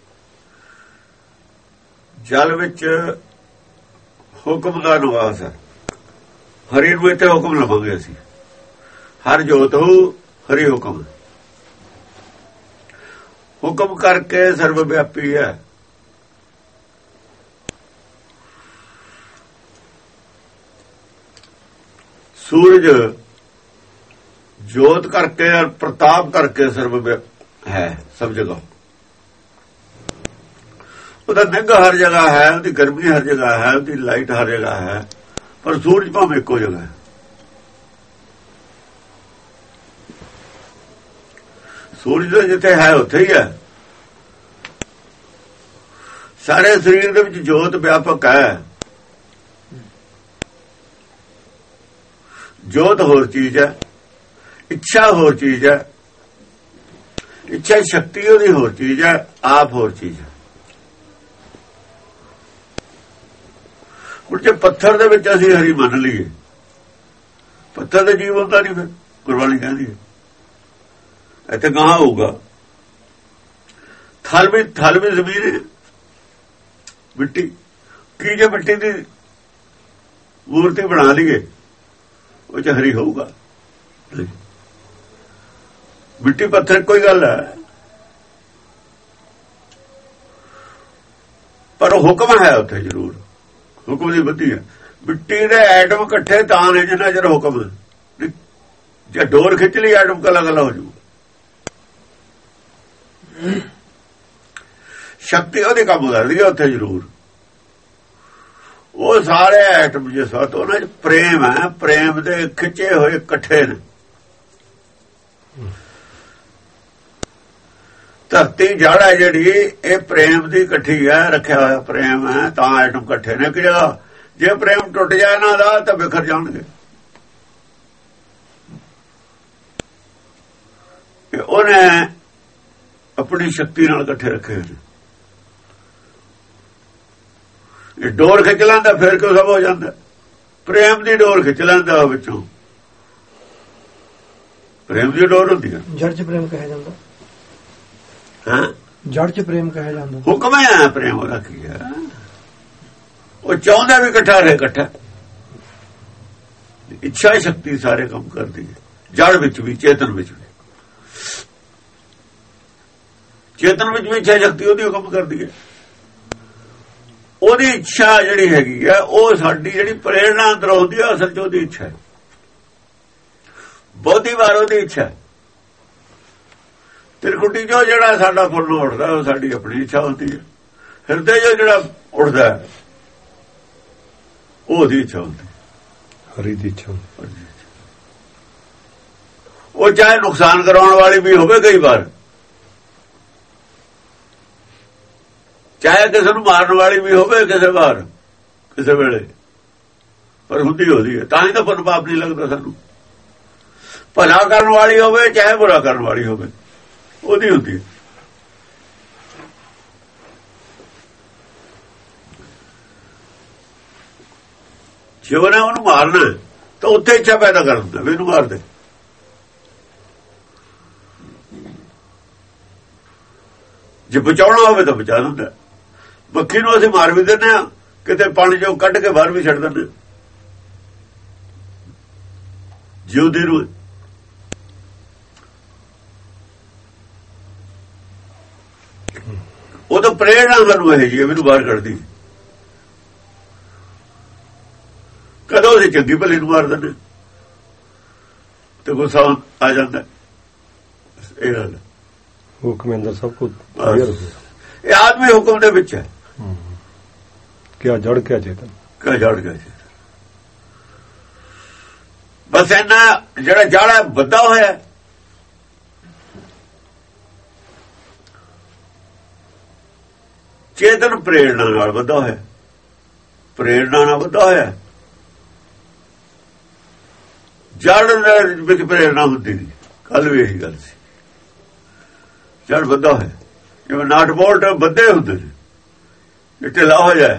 ਜਲ ਵਿੱਚ ਹੁਕਮ ਦਾ ਨਿਵਾਸ ਹੈ, ਹਰੀ ਨੂੰ ਇੱਥੇ ਹੁਕਮ ਲਵਾਂਗੇ ਅਸੀਂ। ਹਰ ਜੋਤ ਹੋ ਹਰੀ ਹੁਕਮ, ਹੁਕਮ ਕਰਕੇ ਸਰਵ ਵਿਆਪੀ ਹੈ। ਸੂਰਜ ਜੋਤ ਕਰਕੇ ਔਰ ਪ੍ਰਤਾਪ ਕਰਕੇ ਸਰਬ ਹੈ ਸਭ ਜਗ੍ਹਾ। ਉਹਦਾ ਨਿੱਘ ਹਰ ਜਗ੍ਹਾ ਹੈ, ਉਹਦੀ ਗਰਮੀ ਹਰ ਜਗ੍ਹਾ ਹੈ, ਉਹਦੀ ਲਾਈਟ ਹਰ ਜਗ੍ਹਾ ਹੈ, ਪਰ ਸੂਰਜ ਭਾਵੇਂ ਇੱਕੋ ਜਗ੍ਹਾ ਹੈ। ਸੂਰਜ ਦਾ ਜਿੱਥੇ ਹੈ ਉੱਥੇ ਹੀ ਹੈ। ਸਾਰੇ ਸਰੀਰ ਦੇ ਵਿੱਚ ਜੋਤ ਵਿਆਪਕ ਹੈ। ਜੋਤ ਹੋਰ ਚੀਜ਼ ਹੈ, ਇੱਛਾ ਹੋਰ ਚੀਜ਼ ਹੈ, ਇੱਛਾ ਸ਼ਕਤੀ ਉਹਦੀ ਹੋਰ ਚੀਜ਼ ਹੈ, ਆਪ ਹੋਰ ਚੀਜ਼ ਹੈ। ਹੁਣ ਜੇ ਪੱਥਰ ਦੇ ਵਿੱਚ ਅਸੀਂ ਹਰੀ ਮੰਨ ਲਈਏ, ਪੱਥਰ ਦਾ ਜੀਵ ਹੁੰਦਾ ਨਹੀਂ, ਫਿਰ ਗੁਰਬਾਣੀ ਕਹਿੰਦੀ ਹੈ ਇੱਥੇ ਗਾਂ ਹੋਊਗਾ। ਥਲ ਵੀ ਥਲ ਵੀ ਜ਼ਮੀਨ ਮਿੱਟੀ ਕੀ, ਜੇ ਮਿੱਟੀ ਦੀ ਮੂਰਤੀ ਬਣਾ ਲਈਏ ਉਹ ਚ ਹਰੀ ਹੋਊਗਾ? ਮਿੱਟੀ ਪੱਥਰ ਕੋਈ ਗੱਲ ਹੈ, ਪਰ ਹੁਕਮ ਹੈ ਉੱਥੇ ਜ਼ਰੂਰ, ਹੁਕਮ ਦੀ ਬੱਤੀ ਹੈ। ਮਿੱਟੀ ਦੇ ਐਟਮ ਇਕੱਠੇ ਤਾਂ ਨੇ ਜਿੰਨਾ ਚਿਰ ਹੁਕਮ ਹੈ। ਜੇ ਡੋਰ ਖਿੱਚ ਲਈ ਐਟਮ ਕਲਾ ਕਲਾ ਹੋ ਜੂ। ਸ਼ਕਤੀ ਉਹਦੇ ਕੰਮ ਕਰਦੀ ਹੈ ਉੱਥੇ ਜ਼ਰੂਰ। ਉਹ ਸਾਰੇ ਐਟਮ ਜੇ ਸਤ ਉਹਨਾਂ ਚ ਪ੍ਰੇਮ ਹੈ, ਪ੍ਰੇਮ ਦੇ ਖਿੱਚੇ ਹੋਏ ਇਕੱਠੇ ਨੇ। ਧਰਤੀ ਜੜ ਹੈ ਜਿਹੜੀ, ਇਹ ਪ੍ਰੇਮ ਦੀ ਇਕੱਠੀ ਹੈ, ਰੱਖਿਆ ਹੋਇਆ ਪ੍ਰੇਮ ਹੈ, ਤਾਂ ਐਟਮ ਇਕੱਠੇ ਨੇ ਕਿ ਜਗ੍ਹਾ। ਜੇ ਪ੍ਰੇਮ ਟੁੱਟ ਜਾਏ ਇਹਨਾਂ ਦਾ ਤਾਂ ਬਿਖਰ ਜਾਣਗੇ। ਉਹਨੇ ਆਪਣੀ ਸ਼ਕਤੀ ਨਾਲ ਇਕੱਠੇ ਰੱਖੇ ਨੇ। ਇਹ ਡੋਰ ਖਿੱਚ ਲੈਂਦਾ ਫਿਰ ਕਿਉਂ ਸਭ ਹੋ ਜਾਂਦਾ? ਪ੍ਰੇਮ ਦੀ ਡੋਰ ਖਿੱਚ ਲੈਂਦਾ ਵਿੱਚੋਂ। ਪ੍ਰੇਮ ਦੀ ਡੋਰ ਹੁੰਦੀ ਹੈ। ਜੜ ਚ ਪ੍ਰੇਮ ਕਿਹਾ ਜਾਂਦਾ। ਹਾਂ, ਜੜ ਚ ਪ੍ਰੇਮ ਕਿਹਾ ਜਾਂਦਾ। ਹੁਕਮ ਹੈ ਪ੍ਰੇਮ ਉਹਦਾ ਕੀ ਹੈ? ਉਹ ਚਾਹੁੰਦਾ ਵੀ ਇਕੱਠਾ ਰਹੇ, ਇਕੱਠਾ। ਇੱਛਾ ਸ਼ਕਤੀ ਸਾਰੇ ਕੰਮ ਕਰਦੀ ਹੈ, ਜੜ ਵਿੱਚ ਵੀ ਚੇਤਨ ਵਿੱਚ ਵੀ। ਚੇਤਨ ਵਿੱਚ ਵੀ ਇੱਛਾ ਸ਼ਕਤੀ ਉਹਦੀ ਕੰਮ ਕਰਦੀ ਹੈ। ਉਹਦੀ ਇੱਛਾ ਜਿਹੜੀ ਹੈਗੀ ਆ, ਉਹ ਸਾਡੀ ਜਿਹੜੀ ਪ੍ਰੇਰਣਾ ਅੰਦਰ ਹੁੰਦੀ ਹੈ, ਅਸਲ ਚ ਉਹਦੀ ਇੱਛਾ ਹੈ। ਬਹੁਤੀ ਵਾਰ ਉਹਦੀ ਇੱਛਾ ਹੈ। ਤਿਰਕੁਟੀ ਜੋ ਜਿਹੜਾ ਸਾਡਾ ਫੁੱਲ ਉੱਠਦਾ ਉਹ ਸਾਡੀ ਆਪਣੀ ਇੱਛਾ ਹੁੰਦੀ ਹੈ। ਹਿਰਦੇ ਜੋ ਜਿਹੜਾ ਉੱਠਦਾ ਉਹ ਉਹਦੀ ਇੱਛਾ ਹੁੰਦੀ ਹੈ, ਹਰੀ ਦੀ ਇੱਛਾ। ਉਹ ਚਾਹੇ ਨੁਕਸਾਨ ਕਰਾਉਣ ਵਾਲੀ ਵੀ ਹੋਵੇ ਕਈ ਵਾਰ, ਚਾਹੇ ਕਿਸੇ ਨੂੰ ਮਾਰਨ ਵਾਲੀ ਵੀ ਹੋਵੇ ਕਿਸੇ ਵਾਰ, ਕਿਸੇ ਵੇਲੇ, ਪਰ ਹੁੰਦੀ ਹੋਦੀ ਹੈ। ਤਾਂ ਹੀ ਤਾਂ ਪੁੰਨ ਪਾਪ ਨਹੀਂ ਲੱਗਦਾ ਸਾਨੂੰ। ਭਲਾ ਕਰਨ ਵਾਲੀ ਹੋਵੇ ਚਾਹੇ ਬੁਰਾ ਕਰਨ ਵਾਲੀ ਹੋਵੇ, ਉਹਦੀ ਹੁੰਦੀ ਹੈ। ਜੇ ਉਹਨੇ ਉਹਨੂੰ ਮਾਰਨਾ ਤਾਂ ਉੱਥੇ ਇੱਛਾ ਪੈਦਾ ਕਰ ਦਿੰਦਾ ਵੀ ਇਹਨੂੰ ਮਾਰ ਦੇ। ਜੇ ਬਚਾਉਣਾ ਹੋਵੇ ਤਾਂ ਬਚਾ ਦਿੰਦਾ। ਮੱਖੀ ਨੂੰ ਅਸੀਂ ਮਾਰ ਵੀ ਦਿੰਦੇ ਹਾਂ, ਕਿਤੇ ਪਾਣੀ ਚੋਂ ਕੱਢ ਕੇ ਬਾਹਰ ਵੀ ਛੱਡ ਦਿੰਦੇ। ਜਿਉਂਦੀ ਨੂੰ ਉਹ ਤਾਂ ਪ੍ਰੇਰਣਾ ਸਾਨੂੰ ਇਹ ਜੀ ਮੈਨੂੰ ਬਾਹਰ ਕੱਢਦੀ। ਕਦੋਂ ਅਸੀਂ ਚੰਗੀ ਭਲੀ ਨੂੰ ਮਾਰ ਦਿੰਦੇ ਤੇ ਗੁੱਸਾ ਆ ਜਾਂਦਾ। ਇਹ ਗੱਲ ਹੁਕਮ ਅੰਦਰ ਸਭ ਕੁਝ ਇਹ ਆਦਮੀ ਹੁਕਮ ਦੇ ਵਿੱਚ ਹੈ। ਕਿਆ ਜੜ ਕਿਆ ਚੇਤਨ, ਕਿਆ ਜੜ ਕਿਆ ਚੇਤਨ। ਬਸ ਇਹਨਾਂ ਜਿਹੜਾ ਜੜ ਹੈ ਬੱਧਾ ਹੋਇਆ, ਚੇਤਨ ਪ੍ਰੇਰਣਾ ਨਾਲ ਬੱਧਾ ਹੋਇਆ, ਪ੍ਰੇਰਣਾ ਨਾਲ ਬੱਧਾ ਹੋਇਆ। ਜੜ ਵਿੱਚ ਪ੍ਰੇਰਣਾ ਹੁੰਦੀ ਨਹੀਂ। ਕੱਲ ਵੀ ਇਹੀ ਗੱਲ ਸੀ, ਜੜ ਬੱਧਾ ਹੋਇਆ। ਜਿਵੇਂ ਨਾਟ ਬੋਲਟ ਬੱਧੇ ਹੁੰਦੇ ਨੇ, ਇਹ ਢਿੱਲਾ ਹੋ ਜਾਏ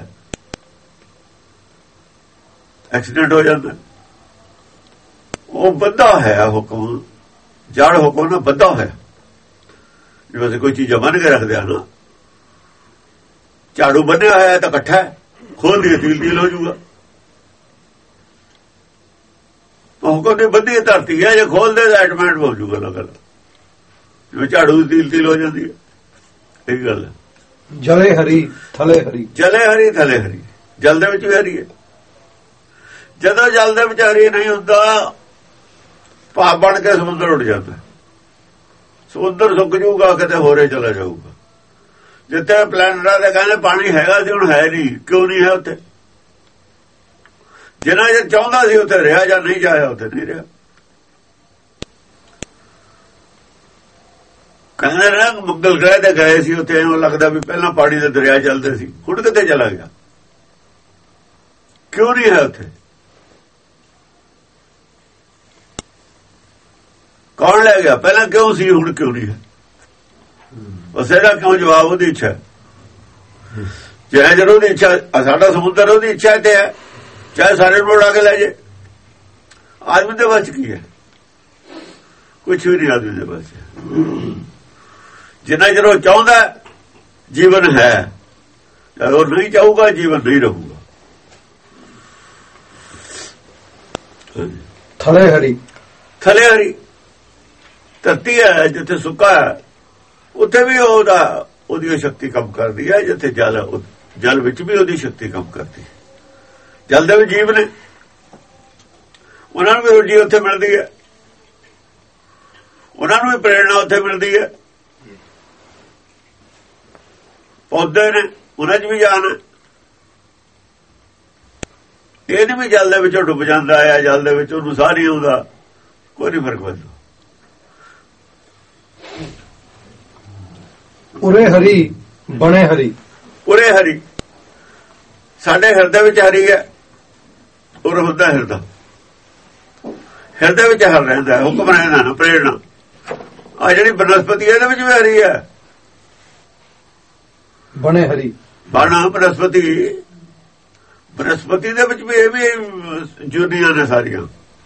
ਐਕਸੀਡੈਂਟ ਹੋ ਜਾਂਦਾ। ਉਹ ਬੱਧਾ ਹੈ ਹੁਕਮ, ਜੜ ਹੁਕਮ ਨਾਲ ਬੱਧਾ ਹੋਇਆ। ਜਿਵੇਂ ਅਸੀਂ ਕੋਈ ਚੀਜ਼ ਬੰਨ ਕੇ ਰੱਖਦੇ ਆ ਨਾ, ਝਾੜੂ ਬੰਨਿਆ ਹੋਇਆ ਤਾਂ ਇਕੱਠਾ, ਖੋਲ ਦੀ ਤੀਲ ਤੀਲ ਹੋ ਜਾਊਗਾ। ਹੁਕਮ ਦੀ ਬੱਧੀ ਧਰਤੀ ਹੈ, ਜੇ ਖੋਲਦੇ ਤਾਂ ਐਟਮੈਂਟ ਹੋ ਜਾਊਗਾ ਲਗਲ, ਜਿਵੇਂ ਝਾੜੂ ਦੀ ਤੀਲ ਤੀਲ ਹੋ ਜਾਂਦੀ ਹੈ। ਇਹ ਗੱਲ ਹੈ। ਜਲੇ ਹਰੀ ਥਲੇ ਹਰੀ, ਜਲੇ ਹਰੀ ਥਲੇ ਹਰੀ। ਜਲ ਦੇ ਵਿੱਚ ਵੀ ਹਰੀ ਹੈ। ਜਦੋਂ ਜਲ ਦੇ ਵਿੱਚ ਹਰੀ ਨਹੀਂ ਹੁੰਦਾ, ਭਾਵ ਬਣ ਕੇ ਸਮੁੰਦਰ ਉੱਡ ਜਾਂਦਾ, ਸਮੁੰਦਰ ਸੁੱਕ ਜਾਊਗਾ, ਕਿਤੇ ਹੋਰੇ ਚਲਾ ਜਾਊਗਾ। ਜਿੱਥੇ ਪਲੈਨਟਾਂ ਦੇ ਕਹਿੰਦੇ ਪਾਣੀ ਹੈਗਾ ਸੀ, ਹੁਣ ਹੈ ਨਹੀਂ। ਕਿਉਂ ਨਹੀਂ ਹੈ ਉੱਥੇ? ਜਿੰਨਾ ਜੇ ਚਾਹੁੰਦਾ ਸੀ ਉੱਥੇ ਰਿਹਾ, ਜਾਂ ਨਹੀਂ ਜਾਇਆ ਉੱਥੇ ਨਹੀਂ ਰਿਹਾ। ਕਹਿੰਦੇ ਨਾ ਮੰਗਲ ਗ੍ਰਹਿ ਤੇ ਗਏ ਸੀ, ਉੱਥੇ ਐਂ ਲੱਗਦਾ ਵੀ ਪਹਿਲਾਂ ਪਾਣੀ ਦੇ ਦਰਿਆ ਚੱਲਦੇ ਸੀ, ਹੁਣ ਕਿਤੇ ਚਲਾ ਗਿਆ। ਕਿਉਂ ਨਹੀਂ ਹੈ ਉੱਥੇ? ਕੌਣ ਲੈ ਗਿਆ? ਪਹਿਲਾਂ ਕਿਉਂ ਸੀ, ਹੁਣ ਕਿਉਂ ਨਹੀਂ ਹੈ? ਬਸ ਇਹਦਾ ਕਿਉਂ ਜਵਾਬ ਉਹਦੀ ਇੱਛਾ। ਚਾਹੇ ਜਦੋਂ ਉਹਦੀ ਇੱਛਾ, ਸਾਡਾ ਸਮੁੰਦਰ ਉਹਦੀ ਇੱਛਾ ਤੇ ਹੈ, ਚਾਹੇ ਸਾਰੇ ਨੂੰ ਉਡਾ ਕੇ ਲੈ ਜੇ। ਆਦਮੀ ਦੇ ਬਸ ਕੀ ਹੈ? ਕੁਛ ਵੀ ਨਹੀਂ ਆਦਮੀ ਦੇ ਬਸ। ਜਿੰਨਾ ਚਿਰ ਉਹ ਚਾਹੁੰਦਾ ਜੀਵਨ ਹੈ, ਜਦ ਉਹ ਨਹੀਂ ਚਾਹੂਗਾ ਜੀਵਨ ਨਹੀਂ ਰਹੂਗਾ। ਥਲੇ ਹਰੀ, ਥਲੇ ਹਰੀ ਧਰਤੀ ਹੈ, ਜਿੱਥੇ ਸੁੱਕਾ ਹੈ ਉੱਥੇ ਵੀ ਉਹਦਾ ਉਹਦੀ ਸ਼ਕਤੀ ਕੰਮ ਕਰਦੀ ਹੈ। ਜਿੱਥੇ ਜਲ, ਜਲ ਵਿੱਚ ਵੀ ਉਹਦੀ ਸ਼ਕਤੀ ਕੰਮ ਕਰਦੀ ਹੈ। ਜਲ ਦੇ ਵੀ ਜੀਵ ਨੇ, ਉਹਨਾਂ ਨੂੰ ਵੀ ਰੋਟੀ ਉੱਥੇ ਮਿਲਦੀ ਹੈ, ਉਹਨਾਂ ਨੂੰ ਵੀ ਪ੍ਰੇਰਣਾ ਉੱਥੇ ਮਿਲਦੀ ਹੈ। ਪੌਦੇ ਨੇ, ਉਹਨਾਂ 'ਚ ਵੀ ਜਾਨ ਹੈ। ਇਹਨੇ ਵੀ ਜਲ ਦੇ ਵਿੱਚੋਂ ਡੁੱਬ ਜਾਂਦਾ ਹੈ, ਜਲ ਦੇ ਵਿੱਚ ਉਹਨੂੰ ਸਾਰੀ ਆਉਂਦਾ, ਕੋਈ ਨਹੀਂ ਫਰਕ ਪੈਂਦਾ। ਉਰੇ ਹਰੀ ਬਣੇ ਹਰੀ, ਉਰੇ ਹਰੀ ਸਾਡੇ ਹਿਰਦੇ ਵਿੱਚ ਹਰੀ ਹੈ। ਉਰ ਹੁੰਦਾ ਹਿਰਦਾ, ਹਿਰਦੇ ਵਿੱਚ ਹਰ ਰਹਿੰਦਾ, ਹੁਕਮ ਰਹਿੰਦਾ ਨਾ, ਪ੍ਰੇਰਣਾ। ਆ ਜਿਹੜੀ ਬਨਸਪਤੀ ਇਹਦੇ ਵਿੱਚ ਵੀ ਹਰੀ ਹੈ। ਬਣੇ ਹਰੀ, ਬਾਣਾ ਬਨਸਪਤੀ, ਬਨਸਪਤੀ ਦੇ ਵਿੱਚ ਵੀ ਇਹ ਵੀ ਜੁਨੀਆਂ ਨੇ ਸਾਰੀਆਂ,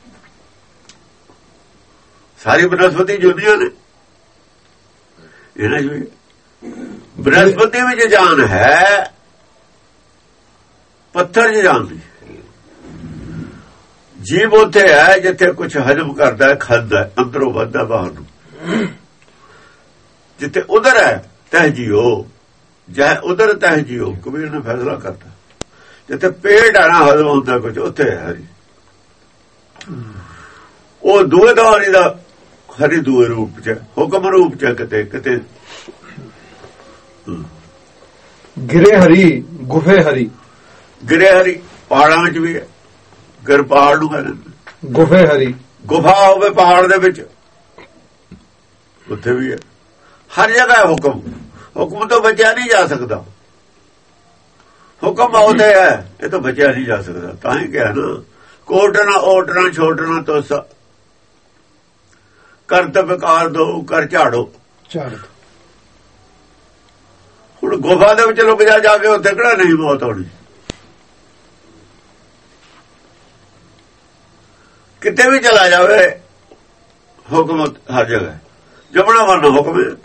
ਸਾਰੀ ਬਨਸਪਤੀ ਜੁਨੀਆਂ ਨੇ। ਇਹਨਾਂ ਚ ਵੀ ਬਨਸਪਤੀ ਵਿੱਚ ਜਾਨ ਹੈ, ਪੱਥਰ 'ਚ ਜਾਨ ਦੀ। ਜੀਵ ਉੱਥੇ ਹੈ ਜਿੱਥੇ ਕੁਝ ਹਜਮ ਕਰਦਾ, ਖਾਂਦਾ, ਅੰਦਰੋਂ ਵੱਧਦਾ ਬਾਹਰ ਨੂੰ। ਜਿੱਥੇ ਉਧਰ ਹੈ ਤਹਿਜੀਓ, ਜਾਂ ਉਧਰ ਤਹਿਜੀਓ, ਕਬੀਰ ਨੇ ਫੈਸਲਾ ਕਰਤਾ। ਜਿੱਥੇ ਪੇਟ ਆਣਾ ਹਜਮ ਹੁੰਦਾ ਕੁਝ, ਉੱਥੇ ਹੈ ਹਰੀ। ਉਹ ਦੂਏ ਦਾ ਹਰੀ ਦਾ ਹਰੀ ਦੂਏ ਰੂਪ 'ਚ, ਹੁਕਮ ਰੂਪ 'ਚ, ਕਿਤੇ ਕਿਤੇ ਗਿਰੇ ਹਰੀ ਗੁਫੇ ਹਰੀ। ਗਿਰੇ ਹਰੀ ਪਹਾੜਾਂ ਵਿੱਚ ਵੀ ਹੈ, ਗਿਰ ਪਹਾੜ ਨੂੰ ਕਹਿੰਦੇ। ਗੁਫੇ ਹਰੀ, ਗੁਫਾ ਹੋਵੇ ਪਹਾੜ ਦੇ ਵਿੱਚ, ਉੱਥੇ ਵੀ ਹੈ। ਹਰ ਜਗ੍ਹਾ ਹੈ ਹੁਕਮ। ਹੁਕਮ ਤੋਂ ਬਚਿਆ ਨਹੀਂ ਜਾ ਸਕਦਾ। ਹੁਕਮ ਆਉਂਦੇ ਹੈ, ਇਹ ਤੋਂ ਬਚਿਆ ਨਹੀਂ ਜਾ ਸਕਦਾ। ਤਾਂ ਹੀ ਕਿਹਾ ਨਾ, ਕੋਟਣਾ ਓਟਣਾ ਛੋਟਣਾ ਤੋਸ, ਕਰਤਵ ਕਾਰ ਦੋ ਕਰ ਝਾੜੋ। ਝਾੜ ਹੁਣ ਗੁਫਾ ਦੇ ਵਿੱਚ ਲੁਕ ਜਾ, ਜਾ ਕੇ ਉੱਥੇ ਕਿਹੜਾ ਨਹੀਂ ਮੌਤ ਹੋਣੀ। ਕਿਤੇ ਵੀ ਚਲਾ ਜਾਵੇ ਹੁਕਮ ਹਰ ਜਗ੍ਹਾ। ਜਮਣਾ ਵਰਨਾ ਹੁਕਮ ਹੈ।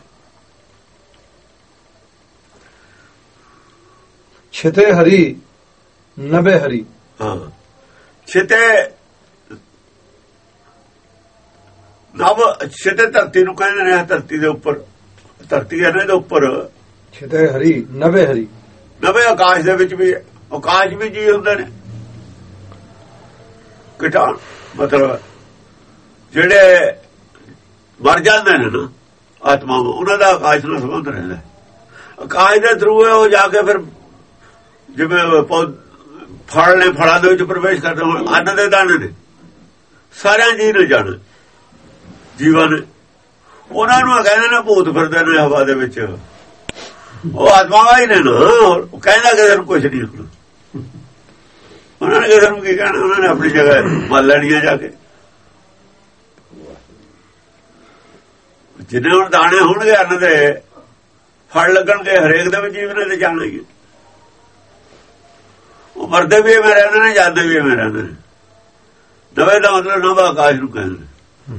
ਛਿਤੇ ਹਰੀ ਨਭੇ ਹਰੀ। ਹਾਂ, ਛਿਤੇ ਨਭ, ਛਿਤੇ ਧਰਤੀ ਨੂੰ ਕਹਿੰਦੇ ਨੇ। ਧਰਤੀ ਦੇ ਉੱਪਰ, ਧਰਤੀ ਹੈ ਨਾ, ਇਹਦੇ ਉੱਪਰ ਛਿਤੇ ਹਰੀ ਨਭੇ ਹਰੀ। ਨਵੇਂ ਆਕਾਸ਼ ਦੇ ਵਿੱਚ ਵੀ, ਆਕਾਸ਼ ਵੀ ਜੀ ਹੁੰਦੇ ਨੇ। ਕਿਟਾਣ ਮਤਲਬ ਜਿਹੜੇ ਮਰ ਜਾਂਦੇ ਨੇ ਨਾ ਆਤਮਾਵਾਂ, ਉਹਨਾਂ ਦਾ ਆਕਾਸ਼ ਨਾਲ ਸੰਬੰਧ ਰਹਿੰਦਾ। ਆਕਾਸ਼ ਦੇ ਥਰੂ ਉਹ ਜਾ ਕੇ ਫਿਰ ਜਿਵੇਂ ਫਲ ਨੇ, ਫਲਾਂ ਦੇ ਵਿੱਚ ਪ੍ਰਵੇਸ਼ ਕਰਦੇ ਹੋਣ। ਅੰਨ ਦੇ ਦਾਣੇ ਨੇ, ਸਾਰਿਆਂ ਜੀ ਨੇ ਜਾਣਾ, ਜੀਵਾਂ ਨੇ। ਉਹਨਾਂ ਨੂੰ ਕਹਿੰਦੇ ਨੇ ਭੂਤ ਫਿਰਦੇ ਨੇ ਹਵਾ ਦੇ ਵਿੱਚ। ਉਹ ਆਤਮਾਵਾਂ ਹੀ ਨੇ ਨਾ। ਉਹ ਕਹਿੰਦਾ ਕਿਸੇ ਨੂੰ ਕੁਛ ਨਹੀਂ ਹੁੰਦਾ। ਉਹਨਾਂ ਨੇ ਕਿਸੇ ਨੂੰ ਕੀ ਕਹਿਣਾ? ਉਹਨਾਂ ਨੇ ਆਪਣੀ ਜਗ੍ਹਾ ਮੰਨ ਲੈਣੀਆਂ ਜਾ ਕੇ। ਜਿੰਨੇ ਹੁਣ ਦਾਣੇ ਹੋਣਗੇ ਅੰਨ ਦੇ, ਫਲ ਲੱਗਣਗੇ, ਹਰੇਕ ਦੇ ਵਿੱਚ ਜੀਵਨ ਦੇ ਜਾਣਾ ਹੀ। ਉਹ ਮਰਦੇ ਵੀ ਐਵੇਂ ਰਹਿੰਦੇ ਨੇ, ਜਾਂਦੇ ਵੀ ਐਵੇਂ ਰਹਿੰਦੇ ਨੇ। ਨਵੇਂ ਦਾ ਮਤਲਬ ਨਵਾਂ ਆਕਾਸ਼ ਨੂੰ ਕਹਿੰਦੇ ਨੇ।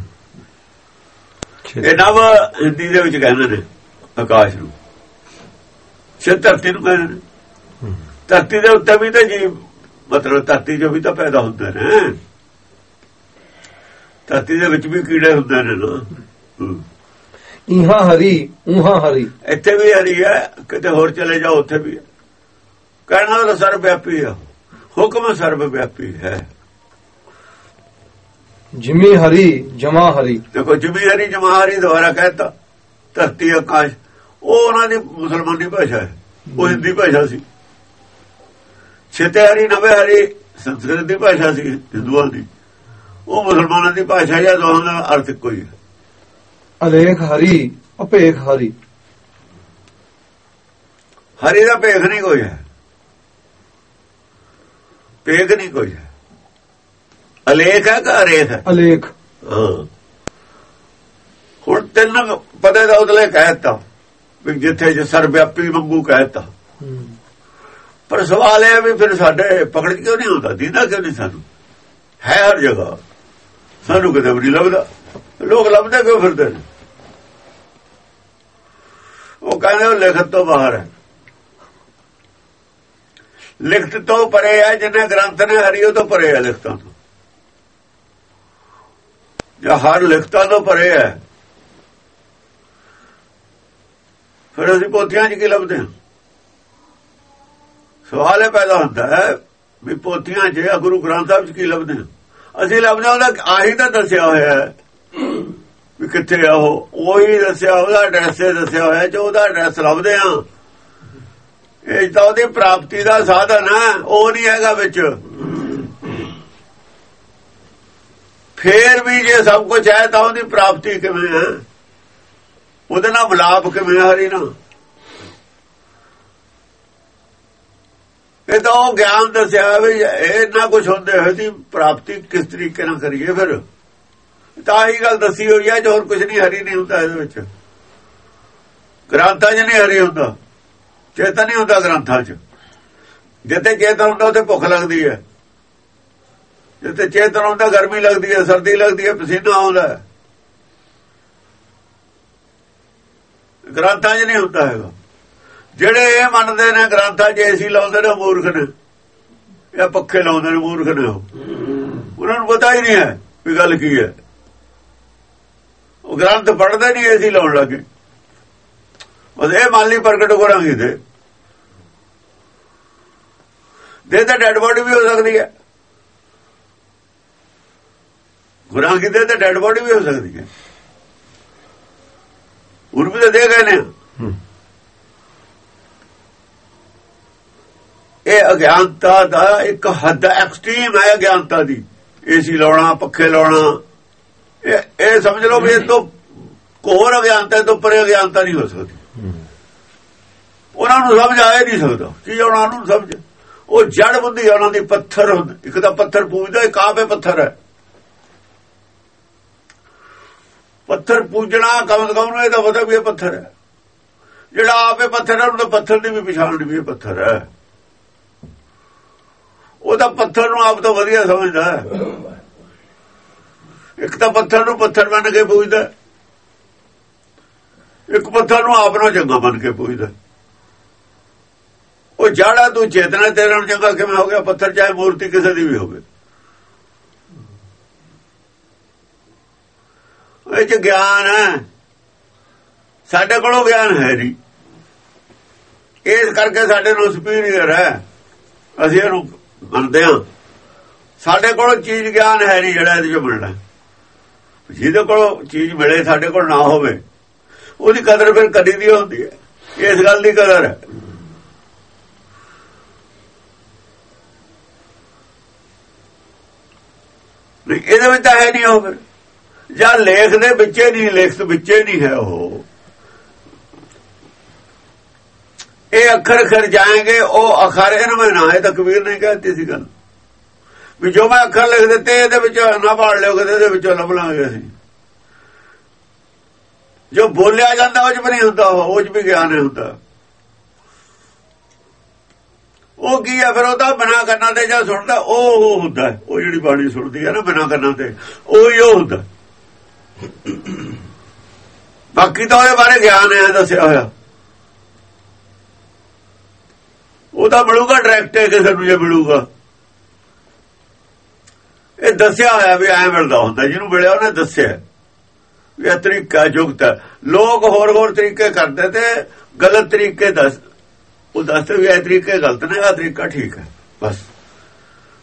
ਇਹ ਨਵ ਹਿੰਦੀ ਦੇ ਵਿੱਚ ਕਹਿੰਦੇ ਨੇ ਆਕਾਸ਼ ਨੂੰ। ਛੇ ਧਰਤੀ ਨੂੰ ਕਹਿੰਦੇ ਨੇ। ਧਰਤੀ ਦੇ ਉੱਤੇ ਵੀ ਤਾਂ ਜੀਵ, ਮਤਲਬ ਧਰਤੀ ਜੋ ਵੀ ਤਾਂ ਪੈਦਾ ਹੁੰਦੇ ਨੇ। ਧਰਤੀ ਦੇ ਵਿੱਚ ਵੀ ਕੀੜੇ ਹੁੰਦੇ ਨੇ ਨਾ। ਇਹਾਂ ਹਰੀ ਉਹਾਂ ਹਰੀ। ਇੱਥੇ ਵੀ ਹਰੀ ਹੈ, ਕਿਤੇ ਹੋਰ ਚਲੇ ਜਾਓ ਉੱਥੇ ਵੀ ਹੈ। ਕਹਿਣਾ ਤਾਂ ਸਰਵ ਵਿਆਪੀ ਹੈ। ਹੁਕਮ ਸਰਵ ਵਿਆਪੀ ਹੈ। ਜਿਮੀ ਹਰੀ ਜਮਾ ਹਰੀ। ਦੇਖੋ ਜਿਮੀ ਹਰੀ ਜਮਾ ਹਰੀ ਦੁਆਰਾ ਕਹਿਤਾ, ਧਰਤੀ ਆਕਾਸ਼ ਉਹ ਉਹਨਾਂ ਦੀ ਮੁਸਲਮਾਨੀ ਭਾਸ਼ਾ ਹੈ, ਉਹ ਹਿੰਦੀ ਭਾਸ਼ਾ ਸੀ। ਛੇਤੇ ਹਰੀ ਨਵੇਂ ਹਰੀ ਸੰਸਕ੍ਰਿਤ ਦੀ ਭਾਸ਼ਾ ਸੀ ਹਿੰਦੂਆਂ ਦੀ, ਉਹ ਮੁਸਲਮਾਨਾਂ ਦੀ ਭਾਸ਼ਾ ਜਾਂ ਦੋਹਾਂ ਦਾ ਅਰਥ ਕੋਈ ਹੈ। ਅਲੇਖ ਹਰੀ ਅਭੇਖ ਹਰੀ। ਹਰੀ ਦਾ ਭੇਖ ਨਹੀਂ ਕੋਈ ਹੈ, ਭੇਖ ਨਹੀਂ ਕੋਈ ਹੈ। ਅਲੇਖ ਹੈ ਕਿ ਅਰੇਖ ਹੈ? ਅਲੇਖ। ਹਾਂ ਹੁਣ ਤਿੰਨ ਪਤੇ ਦਾ ਉਤਲੇ ਕਹਿਤਾ ਵੀ ਜਿੱਥੇ ਜੇ ਸਰਵਿਆਪੀ ਵਾਂਗੂ ਕਹਿਤਾ, ਪਰ ਸਵਾਲ ਇਹ ਵੀ ਫਿਰ ਸਾਡੇ ਪਕੜ ਕਿਉਂ ਨਹੀਂ ਹੁੰਦਾ, ਦੀਦਾ ਕਿਉਂ ਨਹੀਂ ਸਾਨੂੰ? ਹੈ ਹਰ ਜਗ੍ਹਾ, ਸਾਨੂੰ ਕਿਤੇ ਵੀ ਨਹੀਂ ਲੱਭਦਾ। ਲੋਕ ਲੱਭਦੇ ਕਿਉਂ ਫਿਰਦੇ ਨੇ? ਉਹ ਕਹਿੰਦੇ ਉਹ ਲਿਖਤ ਤੋਂ ਬਾਹਰ ਹੈ, ਲਿਖਤ ਤੋਂ ਪਰੇ ਹੈ। ਜਿੰਨੇ ਗ੍ਰੰਥ ਨੇ ਹਰੀ ਉਹ ਤੋਂ ਪਰੇ ਹੈ ਲਿਖਤਾਂ ਤੋਂ, ਜਾਂ ਹਰ ਲਿਖਤਾਂ ਤੋਂ ਪਰੇ ਹੈ। ਫਿਰ ਅਸੀਂ ਪੋਥੀਆਂ 'ਚ ਕੀ ਲੱਭਦੇ ਹਾਂ? ਸਵਾਲ ਇਹ ਪੈਦਾ ਹੁੰਦਾ ਹੈ ਵੀ ਪੋਥੀਆਂ 'ਚ ਜਾਂ ਗੁਰੂ ਗ੍ਰੰਥ ਸਾਹਿਬ 'ਚ ਕੀ ਲੱਭਦੇ ਹਾਂ? ਅਸੀਂ ਲੱਭਦੇ ਉਹਦਾ ਆਹੀ ਤਾਂ ਦੱਸਿਆ ਹੋਇਆ ਹੈ ਵੀ ਕਿੱਥੇ ਆ, ਉਹ ਉਹੀ ਦੱਸਿਆ, ਉਹਦਾ ਐਡਰੈਸ ਦੱਸਿਆ ਹੋਇਆ, ਜੋ ਉਹਦਾ ਐਡਰੈਸ ਲੱਭਦੇ ਹਾਂ। ਇਹ ਤਾਂ ਉਹਦੀ ਪ੍ਰਾਪਤੀ ਦਾ ਸਾਧਨ ਹੈ, ਉਹ ਨਹੀਂ ਹੈਗਾ ਵਿੱਚ। ਫੇਰ ਵੀ ਜੇ ਸਭ ਕੁਝ ਹੈ ਤਾਂ ਉਹਦੀ ਪ੍ਰਾਪਤੀ ਕਿਵੇਂ ਹੈ? ਉਹਦੇ ਨਾਲ ਮਿਲਾਪ ਕਿਵੇਂ ਹਰੀ ਨਾਲ? ਇਹ ਤਾਂ ਉਹ ਗਿਆਨ ਦੱਸਿਆ ਵੀ ਇਹ ਨਾ ਕੁਝ ਹੁੰਦੇ ਹੋਏ ਦੀ ਪ੍ਰਾਪਤੀ ਕਿਸ ਤਰੀਕੇ ਨਾਲ ਕਰੀਏ। ਫਿਰ ਤਾਂ ਹੀ ਗੱਲ ਦੱਸੀ ਹੋਈ ਹੈ, ਜੋ ਹੋਰ ਕੁਝ ਨਹੀਂ, ਹਰੀ ਨਹੀਂ ਹੁੰਦਾ ਇਹਦੇ ਵਿੱਚ। ਗ੍ਰੰਥਾਂ 'ਚ ਨਹੀਂ ਹਰੀ ਹੁੰਦਾ, ਚੇਤਨ ਨਹੀਂ ਹੁੰਦਾ ਗ੍ਰੰਥਾਂ 'ਚ। ਜਿੱਥੇ ਚੇਤਨ ਹੁੰਦਾ ਉੱਥੇ ਭੁੱਖ ਲੱਗਦੀ ਹੈ, ਜਿੱਥੇ ਚੇਤਨ ਹੁੰਦਾ ਗਰਮੀ ਲੱਗਦੀ ਹੈ, ਸਰਦੀ ਲੱਗਦੀ ਹੈ, ਪਸੀਨਾ ਆਉਂਦਾ ਹੈ। ਗ੍ਰੰਥਾਂ 'ਚ ਨਹੀਂ ਹੁੰਦਾ ਹੈਗਾ। ਜਿਹੜੇ ਇਹ ਮੰਨਦੇ ਨੇ ਗ੍ਰੰਥਾਂ 'ਚ ਏਸੀ ਲਾਉਂਦੇ ਨੇ ਮੂਰਖ ਨੇ, ਜਾਂ ਪੱਖੇ ਲਾਉਂਦੇ ਨੇ ਮੂਰਖ ਨੇ। ਉਹ ਉਹਨਾਂ ਨੂੰ ਪਤਾ ਹੀ ਨਹੀਂ ਹੈ ਵੀ ਗੱਲ ਕੀ ਹੈ। ਉਹ ਗ੍ਰੰਥ ਪੜ੍ਹਦੇ ਨਹੀਂ, ਏਸੀ ਲਾਉਣ ਲੱਗੇ। ਬਸ ਇਹ ਮੰਨ ਲਈ ਪ੍ਰਗਟ ਕਰਾਂਗੇ ਤੇ ਦੇ ਤਾਂ ਡੈਡ ਬੋਡੀ ਵੀ ਹੋ ਸਕਦੀ ਹੈ, ਗੁਰਾਂ ਕੀ ਦੇ ਤਾਂ ਡੈਡ ਬੋਡੀ ਵੀ ਹੋ ਸਕਦੀ ਹੈ। ਉਰ ਵੀ ਤਾਂ ਦੇ ਗਏ ਨੇ। ਇਹ ਅਗਿਆਨਤਾ ਦਾ ਇੱਕ ਹੱਦ ਐਕਸਟ੍ਰੀਮ ਹੈ, ਅਗਿਆਨਤਾ ਦੀ। ਏਸੀ ਲਾਉਣਾ, ਪੱਖੇ ਲਾਉਣਾ, ਇਹ ਇਹ ਸਮਝ ਲਓ ਵੀ ਇਹ ਤੋਂ ਕੋਰ ਅਗਿਆਨਤਾ ਤੋਂ ਪਰੇ ਅਗਿਆਨਤਾ ਨਹੀਂ ਹੋ ਸਕਦੀ। ਉਹਨਾਂ ਨੂੰ ਸਮਝ ਆਏ ਨਹੀਂ ਸਕਦਾ ਕੀ ਉਹਨਾਂ ਨੂੰ ਸਮਝ। ਉਹ ਜੜ ਬੁੱਧੀ ਉਹਨਾਂ ਦੀ ਪੱਥਰ ਹੁੰਦੀ। ਇੱਕ ਤਾਂ ਪੱਥਰ ਪੂਜਦਾ, ਇੱਕ ਆਪੇ ਪੱਥਰ ਹੈ। ਪੱਥਰ ਪੂਜਣਾ ਕਮ ਸੇ ਕਮ ਨੂੰ ਇਹਦਾ ਪਤਾ ਵੀ ਇਹ ਪੱਥਰ ਹੈ। ਜਿਹੜਾ ਆਪੇ ਪੱਥਰ ਹੈ ਉਹਨੂੰ ਪੱਥਰ ਦੀ ਵੀ ਪਛਾਣ ਵੀ ਇਹ ਪੱਥਰ ਹੈ। ਉਹ ਤਾਂ ਪੱਥਰ ਨੂੰ ਆਪ ਤੋਂ ਵਧੀਆ ਸਮਝਦਾ ਹੈ। ਇੱਕ ਤਾਂ ਪੱਥਰ ਨੂੰ ਪੱਥਰ ਮੰਨ ਕੇ ਪੂਜਦਾ, ਇੱਕ ਪੱਥਰ ਨੂੰ ਆਪ ਨੂੰ ਚੰਗਾ ਮੰਨ ਕੇ ਪੂਜਦਾ। ਉਹ ਜੜਾ ਤੂੰ ਚੇਤਨਾ, ਤੇਰੇ ਨੂੰ ਚੰਗਾ ਕਿਵੇਂ ਹੋ ਗਿਆ? ਪੱਥਰ ਚਾਹੇ ਮੂਰਤੀ ਕਿਸੇ ਦੀ ਵੀ ਹੋਵੇ। ਇਹ ਚ ਗਿਆਨ ਹੈ, ਸਾਡੇ ਕੋਲੋਂ ਗਿਆਨ ਹੈ ਨਹੀਂ। ਇਸ ਕਰਕੇ ਸਾਡੇ ਨੂੰ ਸੁਪੀਰੀਅਰ ਹੈ, ਅਸੀਂ ਇਹਨੂੰ ਮੰਨਦੇ ਹਾਂ। ਸਾਡੇ ਕੋਲ ਚੀਜ਼ ਗਿਆਨ ਹੈ ਨਹੀਂ ਜਿਹੜਾ ਇਹਦੇ ਚੋਂ ਮਿਲਣਾ। ਜਿਹਦੇ ਕੋਲ ਚੀਜ਼ ਮਿਲੇ ਸਾਡੇ ਕੋਲ ਨਾ ਹੋਵੇ, ਉਹਦੀ ਕਦਰ ਫਿਰ ਕਦੀ ਦੀ ਹੁੰਦੀ ਹੈ। ਇਸ ਗੱਲ ਦੀ ਕਦਰ ਹੈ। ਇਹਦੇ ਵਿੱਚ ਤਾਂ ਹੈ ਨਹੀਂ ਉਹ। ਫਿਰ ਜਾਂ ਲੇਖ ਦੇ ਵਿੱਚੇ ਨਹੀਂ, ਲਿਖਤ ਵਿੱਚੇ ਨਹੀਂ ਹੈ ਉਹ। ਇਹ ਅੱਖਰ ਖਰ ਜਾਏਂਗੇ, ਉਹ ਅਖਰ ਇਹਨਾਂ ਨਾ ਹੈ। ਤਾਂ ਕਬੀਰ ਨੇ ਕਹਿਤੀ ਸੀ ਗੱਲ ਵੀ ਜੋ ਮੈਂ ਅੱਖਰ ਲਿਖ ਦਿੱਤੇ ਇਹਦੇ ਵਿੱਚ ਨਾ ਪਾੜ ਲਿਓਗੇ ਤੇ ਇਹਦੇ ਵਿੱਚੋਂ ਲੱਭ ਲਾਂਗੇ ਅਸੀਂ। ਜੋ ਬੋਲਿਆ ਜਾਂਦਾ ਉਹ ਚ ਵੀ ਨਹੀਂ ਹੁੰਦਾ, ਉਹ ਚ ਵੀ ਗਿਆਨ ਹੁੰਦਾ। ਉਹ ਕੀ ਹੈ ਫਿਰ? ਉਹ ਤਾਂ ਬਿਨਾਂ ਕੰਨਾਂ ਤੇ ਜਾਂ ਸੁਣਦਾ ਉਹ ਹੁੰਦਾ। ਉਹ ਜਿਹੜੀ ਬਾਣੀ ਸੁਣਦੀ ਹੈ ਨਾ ਬਿਨਾਂ ਕੰਨਾਂ ਤੇ, ਉਹੀ ਉਹ ਹੁੰਦਾ। ਬਾਕੀ ਤਾਂ ਉਹਦੇ ਬਾਰੇ ਗਿਆਨ ਹੈ ਦੱਸਿਆ ਹੋਇਆ। ਉਹ ਤਾਂ ਮਿਲੂਗਾ ਡਾਇਰੈਕਟ ਕਿਸੇ ਨੂੰ, ਜੇ ਮਿਲੂਗਾ। ਇਹ ਦੱਸਿਆ ਹੋਇਆ ਵੀ ਐਂ ਮਿਲਦਾ ਹੁੰਦਾ। ਜਿਹਨੂੰ ਮਿਲਿਆ ਉਹਨੇ ਦੱਸਿਆ ਵੀ ਇਹ ਤਰੀਕਾ ਯੁਕਤ ਹੈ। ਲੋਕ ਹੋਰ ਹੋਰ ਤਰੀਕੇ ਕਰਦੇ ਤੇ ਗਲਤ ਤਰੀਕੇ ਦੱਸ ਉਹ ਦੱਸਦੇ ਵੀ ਇਹ ਤਰੀਕੇ ਗਲਤ ਨੇ, ਆਹ ਤਰੀਕਾ ਠੀਕ ਹੈ। ਬਸ